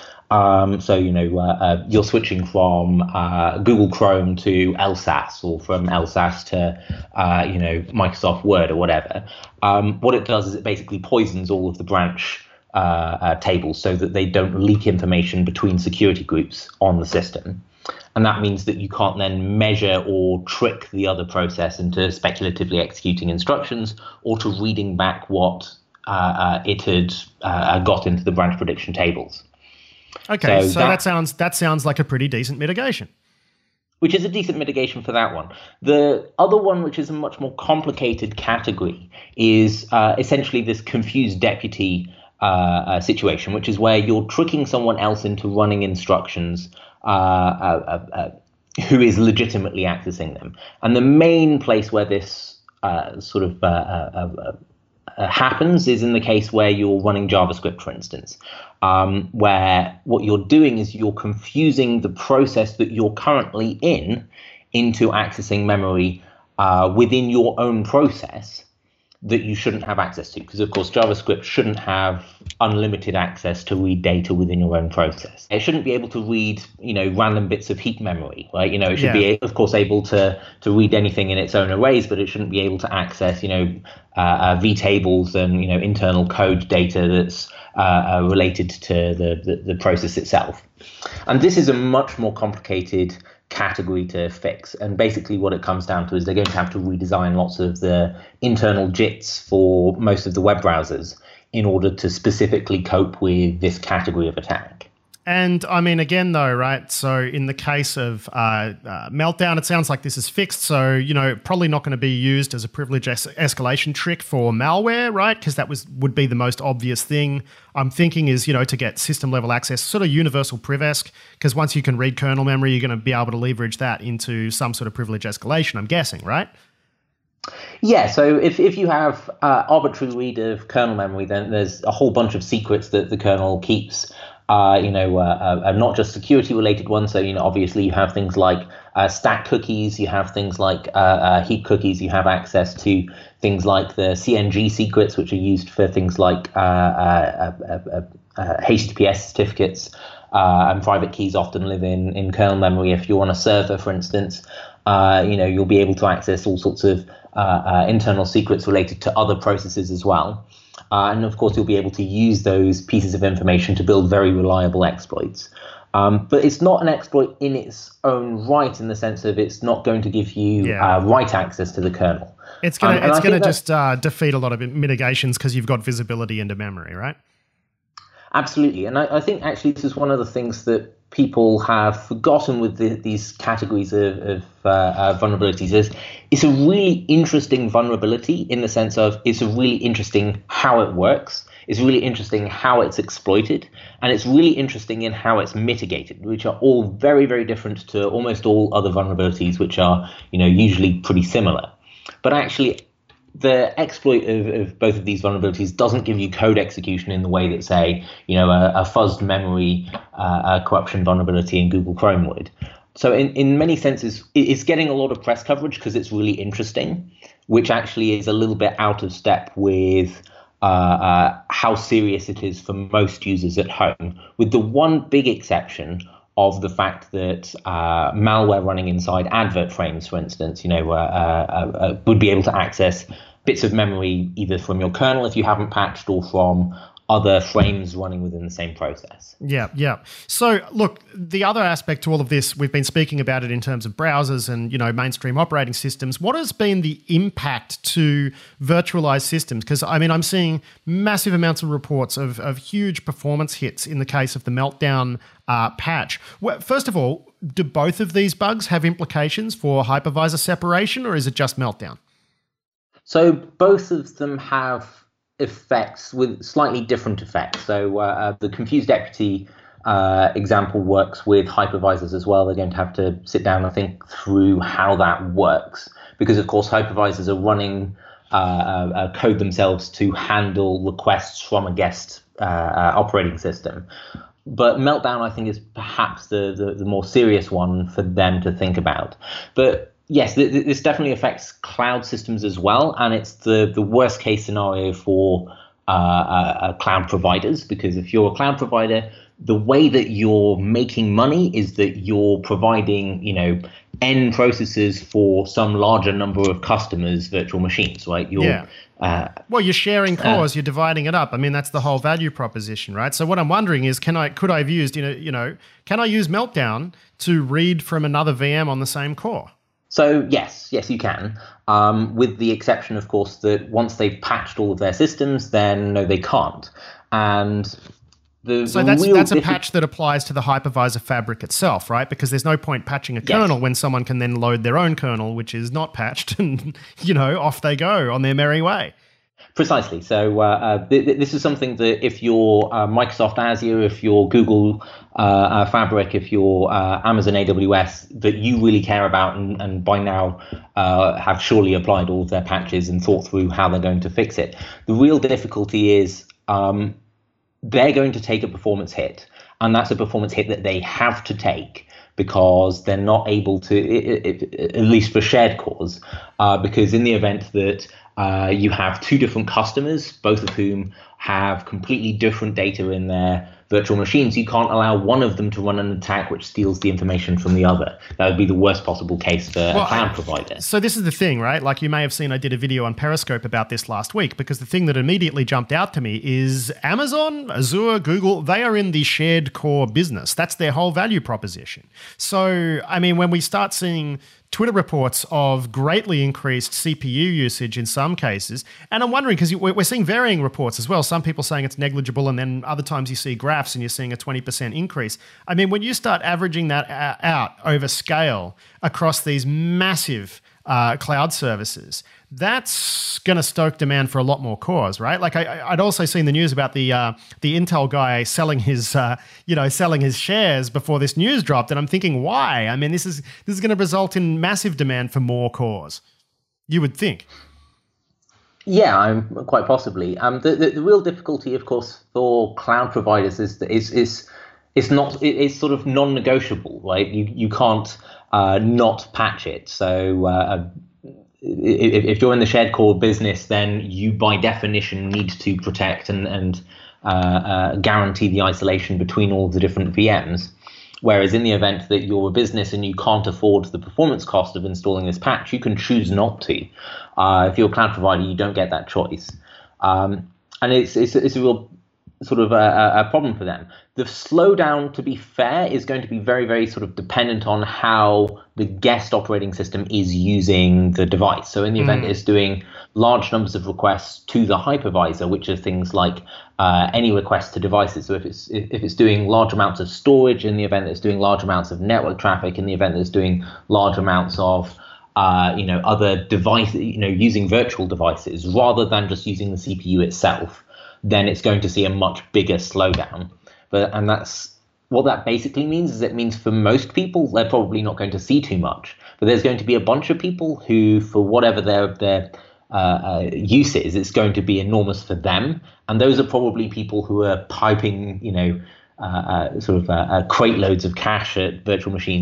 C: Um, so you know uh, uh, you're switching from uh, Google Chrome to L S A S, or from L S A S to uh, you know Microsoft Word or whatever. Um, what it does is it basically poisons all of the branch Uh, uh, tables so that they don't leak information between security groups on the system. And that means that you can't then measure or trick the other process into speculatively executing instructions or to reading back what uh, uh, it had uh, got into the branch prediction tables.
A: Okay, so,
C: So
A: that,
C: that-
A: sounds that sounds like a pretty decent mitigation.
C: Which is a decent mitigation for that one. The other one, which is a much more complicated category, is uh, essentially this confused deputy Uh, uh, situation, which is where you're tricking someone else into running instructions uh, uh, uh, uh, who is legitimately accessing them. And the main place where this uh, sort of uh, uh, uh, uh, happens is in the case where you're running JavaScript, for instance, um, where what you're doing is you're confusing the process that you're currently in into accessing memory uh, within your own process that you shouldn't have access to, because of course JavaScript shouldn't have unlimited access to read data within your own process. It shouldn't be able to read, you know, random bits of heap memory, right? You know, it should
A: Yeah.
C: be, of course, able to to read anything in its own arrays, but it shouldn't be able to access, you know, uh, uh, vtables and you know internal code data that's uh, uh, related to the, the the process itself. And this is a much more complicated category to fix, and basically what it comes down to is they're going to have to redesign lots of the internal J I Ts for most of the web browsers in order to specifically cope with this category of attack.
A: And I mean, again, though, right? So in the case of uh, uh, Meltdown, it sounds like this is fixed. So, you know, probably not going to be used as a privilege es- escalation trick for malware, right? Because that was would be the most obvious thing. I'm thinking is, you know, to get system level access, sort of universal privesc, because once you can read kernel memory, you're going to be able to leverage that into some sort of privilege escalation, I'm guessing, right?
C: Yeah, so if, if you have uh, arbitrary read of kernel memory, then there's a whole bunch of secrets that the kernel keeps. Uh, you know, uh, uh, not just security-related ones. So, you know, obviously you have things like uh, stack cookies, you have things like uh, uh, heap cookies, you have access to things like the C N G secrets, which are used for things like uh, uh, uh, uh, uh, H T T P S certificates, uh, and private keys often live in, in kernel memory. If you're on a server, for instance, uh, you know, you'll be able to access all sorts of uh, uh, internal secrets related to other processes as well. Uh, and of course, you'll be able to use those pieces of information to build very reliable exploits. Um, but it's not an exploit in its own right, in the sense of it's not going to give you
A: Yeah.
C: uh, write access to the kernel.
A: It's going
C: Um,
A: to
C: and
A: it's
C: I
A: going to
C: think
A: just uh, defeat a lot of mitigations because you've got visibility into memory, right?
C: Absolutely. And I, I think actually this is one of the things that people have forgotten with the, these categories of, of uh, uh, vulnerabilities is it's a really interesting vulnerability in the sense of it's a really interesting how it works. It's really interesting how it's exploited, and it's really interesting in how it's mitigated, which are all very, very different to almost all other vulnerabilities, which are, you know, usually pretty similar. But actually, the exploit of, of both of these vulnerabilities doesn't give you code execution in the way that, say, you know, a, a fuzzed memory uh, a corruption vulnerability in Google Chrome would. So in, in many senses, it's getting a lot of press coverage because it's really interesting, which actually is a little bit out of step with uh, uh, how serious it is for most users at home, with the one big exception of the fact that uh, malware running inside advert frames, for instance, you know, uh, uh, uh, would be able to access bits of memory either from your kernel if you haven't patched or from other frames running within the same process.
A: Yeah, yeah. So, look, the other aspect to all of this, we've been speaking about it in terms of browsers and, you know, mainstream operating systems. What has been the impact to virtualized systems? Because, I mean, I'm seeing massive amounts of reports of, of huge performance hits in the case of the Meltdown uh, patch. Well, first of all, do both of these bugs have implications for hypervisor separation, or is it just Meltdown?
C: So both of them have effects with slightly different effects. So uh, the Confused Deputy uh, example works with hypervisors as well. They're going to have to sit down and think through how that works, because of course hypervisors are running uh, uh, code themselves to handle requests from a guest uh, uh, operating system. But Meltdown, I think, is perhaps the, the, the more serious one for them to think about. But yes, th- th- this definitely affects cloud systems as well, and it's the, the worst case scenario for uh, uh, uh, cloud providers, because if you're a cloud provider, the way that you're making money is that you're providing, you know, N processors for some larger number of customers' virtual machines, right? You're,
A: yeah.
C: Uh,
A: well, you're sharing cores,
C: uh,
A: you're dividing it up. I mean, that's the whole value proposition, right? So what I'm wondering is, can I, could I have used, you know, you know, can I use Meltdown to read from another V M on the same core?
C: So yes, yes, you can, um, with the exception, of course, that once they've patched all of their systems, then no, they can't. And the
A: so that's
C: real
A: that's a
C: diffi-
A: patch that applies to the hypervisor fabric itself, right? Because there's no point patching a
C: Yes.
A: kernel when someone can then load their own kernel, which is not patched, and you know, off they go on their merry way.
C: Precisely. So uh, uh, th- th- this is something that if you're uh, Microsoft Azure, if you're Google uh, uh, Fabric, if you're uh, Amazon A W S, that you really care about, and, and by now uh, have surely applied all of their patches and thought through how they're going to fix it. The real difficulty is um, they're going to take a performance hit, and that's a performance hit that they have to take, because they're not able to, it, it, at least for shared cores, uh, because in the event that uh, you have two different customers, both of whom have completely different data in their virtual machines, you can't allow one of them to run an attack which steals the information from the other. That would be the worst possible case for well, a cloud provider.
A: So this is the thing, right? Like you may have seen, I did a video on Periscope about this last week, because the thing that immediately jumped out to me is Amazon, Azure, Google, they are in the shared core business. That's their whole value proposition. So, I mean, when we start seeing Twitter reports of greatly increased C P U usage in some cases. And I'm wondering, because we're seeing varying reports as well. Some people saying it's negligible, and then other times you see graphs and you're seeing a twenty percent increase. I mean, when you start averaging that out over scale across these massive uh, cloud services, that's going to stoke demand for a lot more cores, right? Like I, I'd also seen the news about the uh, the Intel guy selling his, uh, you know, selling his shares before this news dropped, and I'm thinking, why? I mean, this is this is going to result in massive demand for more cores. You would think.
C: Yeah, I'm quite possibly. Um, the, the the real difficulty, of course, for cloud providers is that is is it's not it, it's sort of non-negotiable, right? You you can't uh, not patch it. So. Uh, If, if you're in the shared core business, then you by definition need to protect and, and uh, uh, guarantee the isolation between all the different V Ms. Whereas in the event that you're a business and you can't afford the performance cost of installing this patch, you can choose not to. Uh, if you're a cloud provider, you don't get that choice. Um, and it's, it's, it's a real sort of a, a problem for them. The slowdown, to be fair, is going to be very, very sort of dependent on how the guest operating system is using the device. So in the event mm. it's doing large numbers of requests to the hypervisor, which are things like uh, any requests to devices. So if it's if it's doing large amounts of storage, in the event that it's doing large amounts of network traffic, in the event that it's doing large amounts of uh, you know other devices, you know using virtual devices rather than just using the C P U itself, then it's going to see a much bigger slowdown. But and that's what that basically means is it means for most people, they're probably not going to see too much. But there's going to be a bunch of people who, for whatever their their uh, uh, use is, it's going to be enormous for them. And those are probably people who are piping, you know, uh, uh, sort of uh, uh, crate loads of cash at virtual machines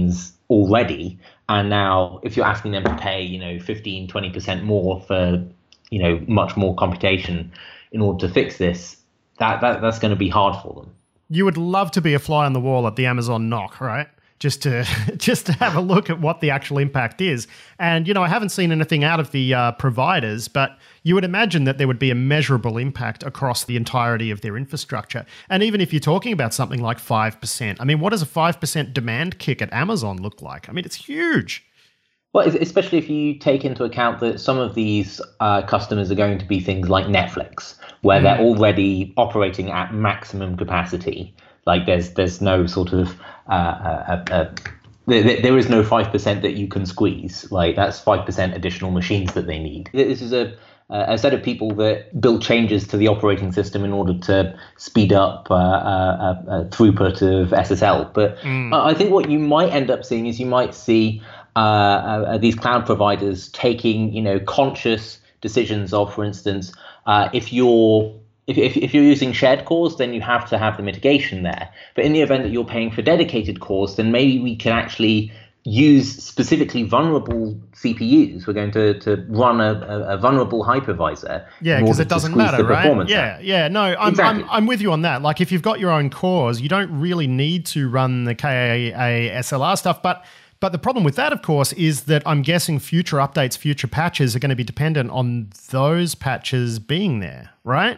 C: already. And now if you're asking them to pay, you know, fifteen, twenty percent more for, you know, much more computation in order to fix this, that, that that's going to be hard for them.
A: You would love to be a fly on the wall at the Amazon knock, right? Just to just to have a look at what the actual impact is. And, you know, I haven't seen anything out of the uh, providers, but you would imagine that there would be a measurable impact across the entirety of their infrastructure. And even if you're talking about something like five percent, I mean, what does a five percent demand kick at Amazon look like? I mean, it's huge.
C: Well, especially if you take into account that some of these uh, customers are going to be things like Netflix, where mm. they're already operating at maximum capacity. Like there's there's no sort of uh, uh, uh, uh, there, there is no five percent that you can squeeze. Like that's five percent additional machines that they need. This is a a set of people that build changes to the operating system in order to speed up uh, uh, uh, throughput of S S L. But mm. I think what you might end up seeing is you might see uh, uh, these cloud providers taking, you know, conscious decisions of, for instance, uh, if you're If, if, if you're using shared cores, then you have to have the mitigation there. But in the event that you're paying for dedicated cores, then maybe we can actually use specifically vulnerable C P Us. We're going to, to run a, a, a vulnerable hypervisor.
A: Yeah, because it doesn't matter, right? Yeah,
C: out.
A: yeah. No, I'm, exactly. I'm I'm with you on that. Like if you've got your own cores, you don't really need to run the K A A S L R stuff, but But the problem with that, of course, is that I'm guessing future updates, future patches are going to be dependent on those patches being there, right?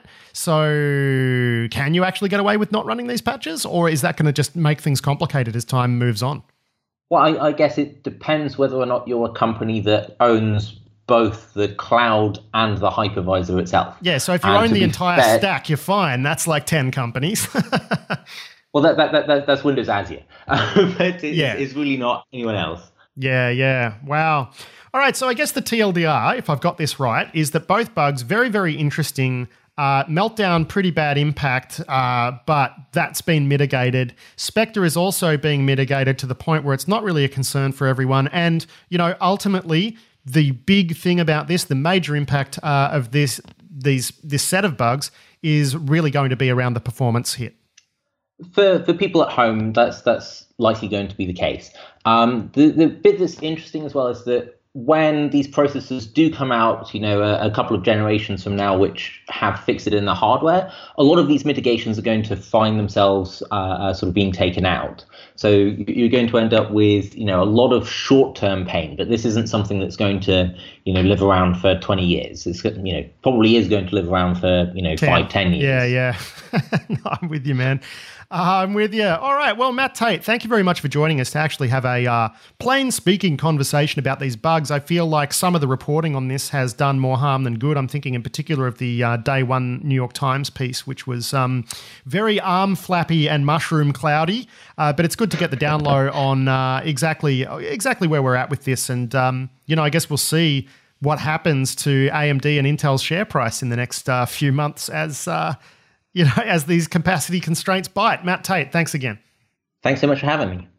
A: So can you actually get away with not running these patches, or is that going to just make things complicated as time moves on?
C: Well, I, I guess it depends whether or not you're a company that owns both the cloud and the hypervisor itself.
A: Yeah, so if you and own the entire fair, stack, you're fine. That's like ten companies.
C: Well, that, that, that that's Windows Azure, but it's, yeah. it's really not anyone else.
A: Yeah, yeah. Wow. All right, so I guess the T L D R, if I've got this right, is that both bugs, very, very interesting. Uh, Meltdown, pretty bad impact, uh, but that's been mitigated. Spectre is also being mitigated to the point where it's not really a concern for everyone. And, you know, ultimately, the big thing about this, the major impact uh, of this, these, this set of bugs is really going to be around the performance hit.
C: For for people at home, that's that's likely going to be the case. Um, the the bit that's interesting as well is that when these processors do come out, you know, a, a couple of generations from now, which have fixed it in the hardware, a lot of these mitigations are going to find themselves uh, uh, sort of being taken out. So you're going to end up with, you know, a lot of short-term pain, but this isn't something that's going to, you know, live around for twenty years. It's, you know, probably is going to live around for, you know, ten. five, ten years.
A: Yeah, yeah. No, I'm with you, man. Uh, I'm with you. All right. Well, Matt Tate, thank you very much for joining us to actually have a uh, plain speaking conversation about these bugs. I feel like some of the reporting on this has done more harm than good. I'm thinking in particular of the uh, day one New York Times piece, which was um, very arm flappy and mushroom cloudy. Uh, but it's good to get the down low on uh, exactly exactly where we're at with this. And, um, you know, I guess we'll see what happens to A M D and Intel's share price in the next uh, few months as uh, you know, as these capacity constraints bite. Matt Tate, thanks again.
C: Thanks so much for having me.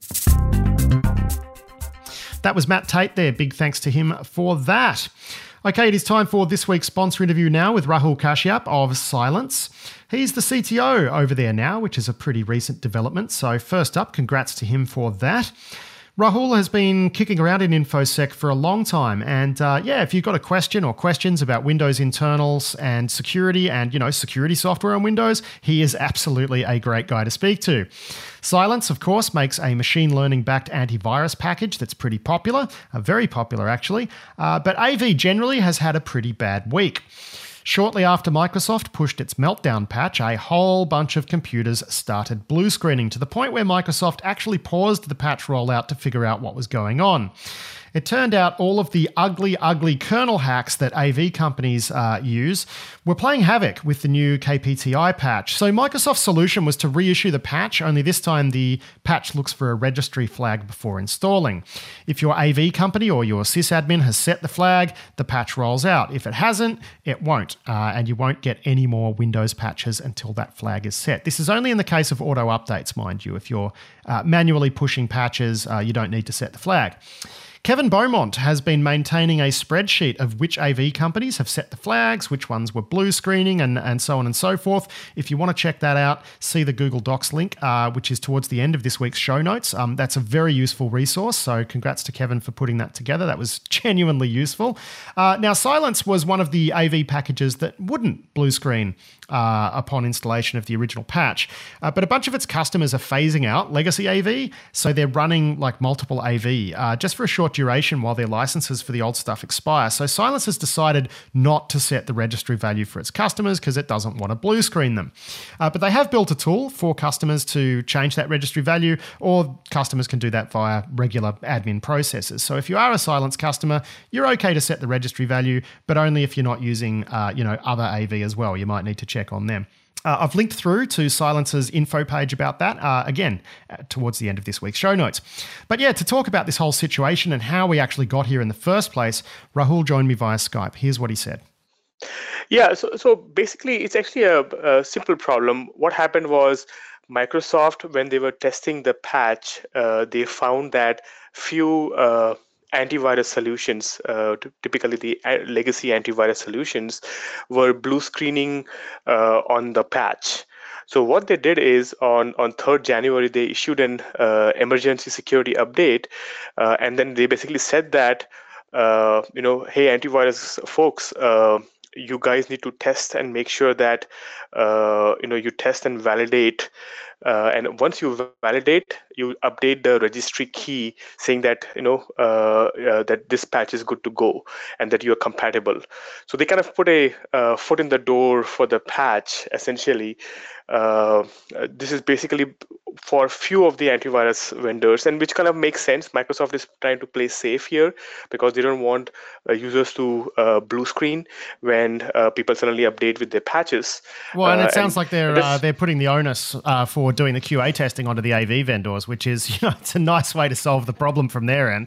A: That was Matt Tate there. Big thanks to him for that. Okay, it is time for this week's sponsor interview now with Rahul Kashyap of Cylance. He's the C T O over there now, which is a pretty recent development. So first up, congrats to him for that. Rahul has been kicking around in InfoSec for a long time. And uh, yeah, if you've got a question or questions about Windows internals and security and, you know, security software on Windows, he is absolutely a great guy to speak to. Cylance, of course, makes a machine learning-backed antivirus package that's pretty popular, uh, very popular actually. Uh, but A V generally has had a pretty bad week. Shortly after Microsoft pushed its Meltdown patch, a whole bunch of computers started blue screening to the point where Microsoft actually paused the patch rollout to figure out what was going on. It turned out all of the ugly, ugly kernel hacks that A V companies uh, use were playing havoc with the new K P T I patch. So Microsoft's solution was to reissue the patch, only this time the patch looks for a registry flag before installing. If your A V company or your sysadmin has set the flag, the patch rolls out. If it hasn't, it won't, uh, and you won't get any more Windows patches until that flag is set. This is only in the case of auto updates, mind you. If you're uh, manually pushing patches, uh, you don't need to set the flag. Kevin Beaumont has been maintaining a spreadsheet of which A V companies have set the flags, which ones were blue screening, and, and so on and so forth. If you want to check that out, see the Google Docs link, uh, which is towards the end of this week's show notes. Um, that's a very useful resource, so congrats to Kevin for putting that together. That was genuinely useful. Uh, now, Cylance was one of the A V packages that wouldn't blue screen uh, upon installation of the original patch, uh, but a bunch of its customers are phasing out legacy A V, so they're running like multiple A V uh, just for a short duration while their licenses for the old stuff expire. So Cylance has decided not to set the registry value for its customers because it doesn't want to blue screen them. Uh, but they have built a tool for customers to change that registry value, or customers can do that via regular admin processes. So if you are a Cylance customer, you're okay to set the registry value, but only if you're not using uh, you know, other A V as well. You might need to check on them. Uh, I've linked through to Cylance's info page about that, uh, again, uh, towards the end of this week's show notes. But yeah, to talk about this whole situation and how we actually got here in the first place, Rahul joined me via Skype. Here's what he said.
D: Yeah, so, so basically, it's actually a, a simple problem. What happened was Microsoft, when they were testing the patch, uh, they found that few uh, antivirus solutions, uh, typically the legacy antivirus solutions, were blue screening uh, on the patch. So what they did is on, on third of January, they issued an uh, emergency security update. Uh, and then they basically said that, uh, you know, hey, antivirus folks, uh, you guys need to test and make sure that, uh, you know, you test and validate. Uh, and once you validate, you update the registry key saying that, you know, uh, uh, that this patch is good to go and that you are compatible. So they kind of put a uh, foot in the door for the patch, essentially. Uh, this is basically for few of the antivirus vendors, and which kind of makes sense. Microsoft is trying to play safe here because they don't want uh, users to uh, blue screen when uh, people suddenly update with their patches.
A: Well, and it
D: uh,
A: sounds
D: and
A: like they're uh, they're putting the onus uh, for doing the Q A testing onto the A V vendors, which is, you know, it's a nice way to solve the problem from their end.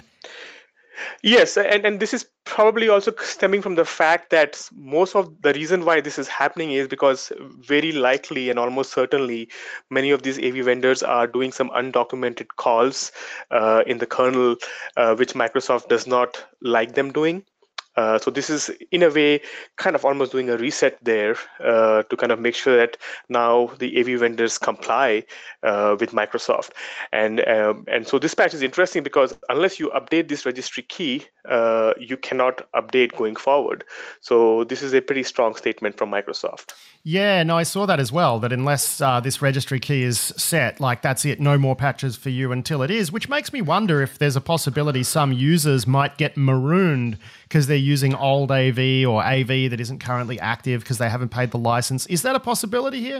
D: Yes, and, and this is probably also stemming from the fact that most of the reason why this is happening is because very likely and almost certainly many of these A V vendors are doing some undocumented calls uh, in the kernel, uh, which Microsoft does not like them doing. Uh, so this is, in a way, kind of almost doing a reset there uh, to kind of make sure that now the A V vendors comply uh, with Microsoft. And um, and so this patch is interesting because unless you update this registry key, uh, you cannot update going forward. So this is a pretty strong statement from Microsoft.
A: Yeah, no, I saw that as well, that unless uh, this registry key is set, like that's it, no more patches for you until it is, which makes me wonder if there's a possibility some users might get marooned because they're using old A V or A V that isn't currently active because they haven't paid the license. Is that a possibility here?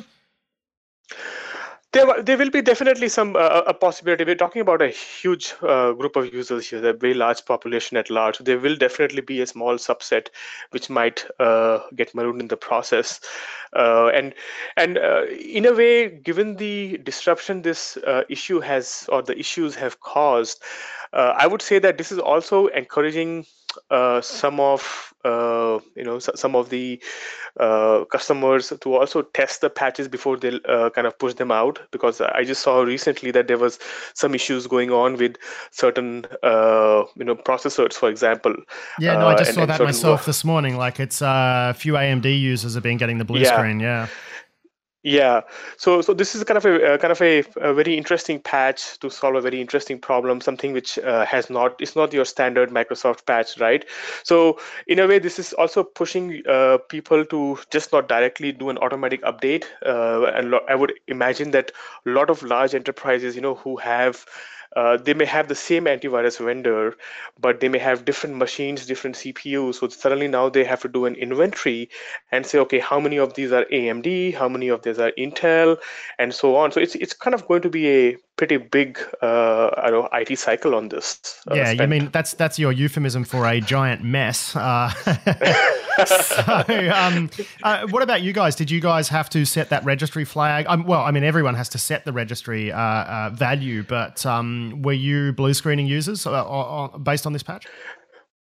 D: There, there will be definitely some uh, a possibility. We're talking about a huge uh, group of users here, a very large population at large. There will definitely be a small subset which might uh, get marooned in the process. Uh, and and uh, in a way, given the disruption this uh, issue has, or the issues have caused, uh, I would say that this is also encouraging uh, some of uh, you know some of the uh, customers to also test the patches before they uh, kind of push them out, because I just saw recently that there was some issues going on with certain uh, you know processors, for example.
A: Yeah, no, I just
D: uh, and,
A: saw
D: and
A: that myself this morning. Like it's uh, a few A M D users have been getting the blue
D: yeah.
A: screen. Yeah.
D: Yeah, so so this is kind of a uh, kind of a, a very interesting patch to solve a very interesting problem, something which uh, has not it's not your standard Microsoft patch, right? So in a way, this is also pushing uh, people to just not directly do an automatic update. Uh, and lo- I would imagine that a lot of large enterprises, you know, who have Uh, they may have the same antivirus vendor, but they may have different machines, different C P Us. So suddenly now they have to do an inventory and say, okay, how many of these are A M D, how many of these are Intel, and so on. So it's it's kind of going to be a pretty big uh, I don't know, I T cycle on this. Uh,
A: yeah,
D: spend.
A: you mean that's that's your euphemism for a giant mess. Uh, so, um, uh, what about you guys? Did you guys have to set that registry flag? Um, well, I mean, everyone has to set the registry uh, uh, value, but um, were you blue screening users uh, uh, based on this patch?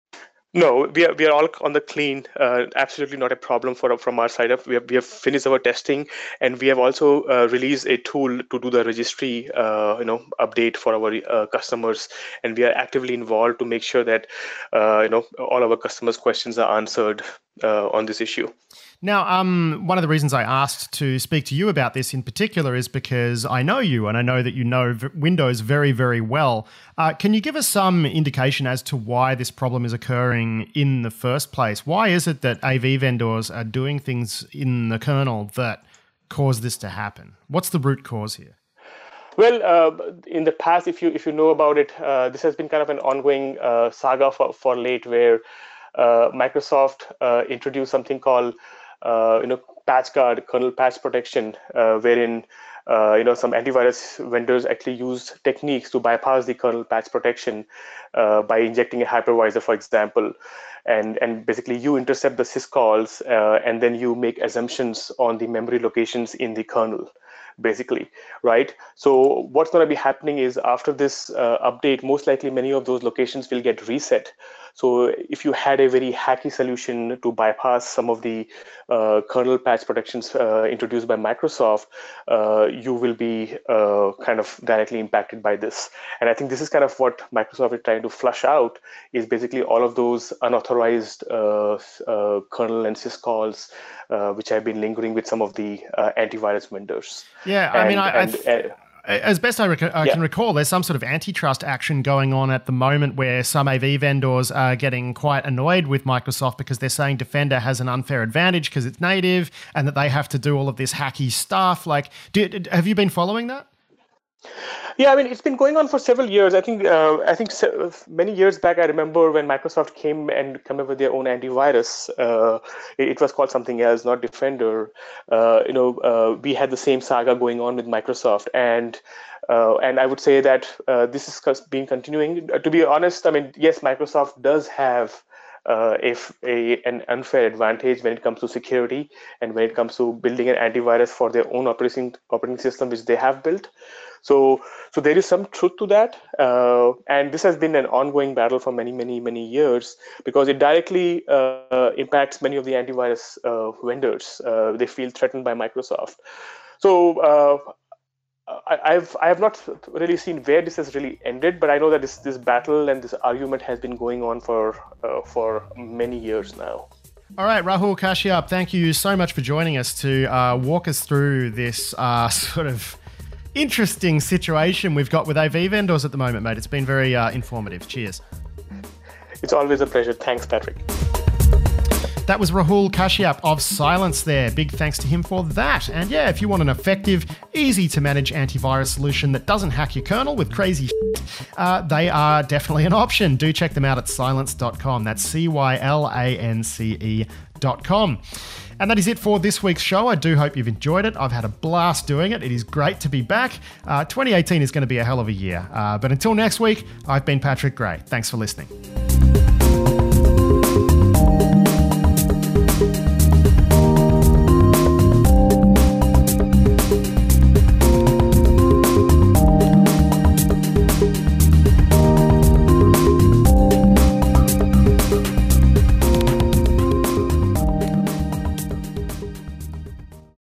D: No, we are we are all on the clean. Uh, absolutely not a problem for from our side. Of we have we have finished our testing, and we have also uh, released a tool to do the registry, uh, you know, update for our uh, customers, and we are actively involved to make sure that uh, you know all our customers' questions are answered uh, on this issue.
A: Now, um, one of the reasons I asked to speak to you about this in particular is because I know you and I know that you know v- Windows very, very well. Uh, can you give us some indication as to why this problem is occurring in the first place? Why is it that A V vendors are doing things in the kernel that cause this to happen? What's the root cause here?
D: Well, uh, in the past, if you if you know about it, uh, this has been kind of an ongoing uh, saga for, for late, where uh, Microsoft uh, introduced something called Uh, you know, patch guard, kernel patch protection, uh, wherein uh, you know some antivirus vendors actually use techniques to bypass the kernel patch protection uh, by injecting a hypervisor, for example, and and basically you intercept the syscalls uh, and then you make assumptions on the memory locations in the kernel, basically, right? So what's going to be happening is after this uh, update, most likely many of those locations will get reset. So if you had a very hacky solution to bypass some of the uh, kernel patch protections uh, introduced by Microsoft, uh, you will be uh, kind of directly impacted by this. And I think this is kind of what Microsoft is trying to flush out, is basically all of those unauthorized uh, uh, kernel and syscalls, uh, which have been lingering with some of the uh, antivirus vendors.
A: Yeah, I
D: and,
A: mean, I...
D: and, and,
A: As best I, rec- I
D: yeah.
A: can recall, there's some sort of antitrust action going on at the moment where some A V vendors are getting quite annoyed with Microsoft because they're saying Defender has an unfair advantage because it's native and that they have to do all of this hacky stuff. Like, do, have you been following that?
D: Yeah, I mean, it's been going on for several years. I think uh, I think se- many years back, I remember when Microsoft came and came up with their own antivirus. Uh, it, it was called something else, not Defender. Uh, you know, uh, we had the same saga going on with Microsoft, and uh, and I would say that uh, this is been continuing. Uh, to be honest, I mean, yes, Microsoft does have Uh, if a an unfair advantage when it comes to security and when it comes to building an antivirus for their own operating operating system, which they have built. So, so there is some truth to that, uh, and this has been an ongoing battle for many, many, many years because it directly uh, impacts many of the antivirus uh, vendors. Uh, they feel threatened by Microsoft. So. Uh, I, I've I have not really seen where this has really ended, but I know that this this battle and this argument has been going on for uh, for many years now.
A: All right, Rahul Kashyap, thank you so much for joining us to uh, walk us through this uh, sort of interesting situation we've got with A V vendors at the moment, mate. It's been very uh, informative. Cheers.
D: It's always a pleasure. Thanks, Patrick.
A: That was Rahul Kashyap of Cylance there. Big thanks to him for that. And yeah, if you want an effective, easy to manage antivirus solution that doesn't hack your kernel with crazy shit, uh, they are definitely an option. Do check them out at cylance dot com. That's C Y L A N C E dot com. And that is it for this week's show. I do hope you've enjoyed it. I've had a blast doing it. It is great to be back. Uh, twenty eighteen is going to be a hell of a year. Uh, but until next week, I've been Patrick Gray. Thanks for listening.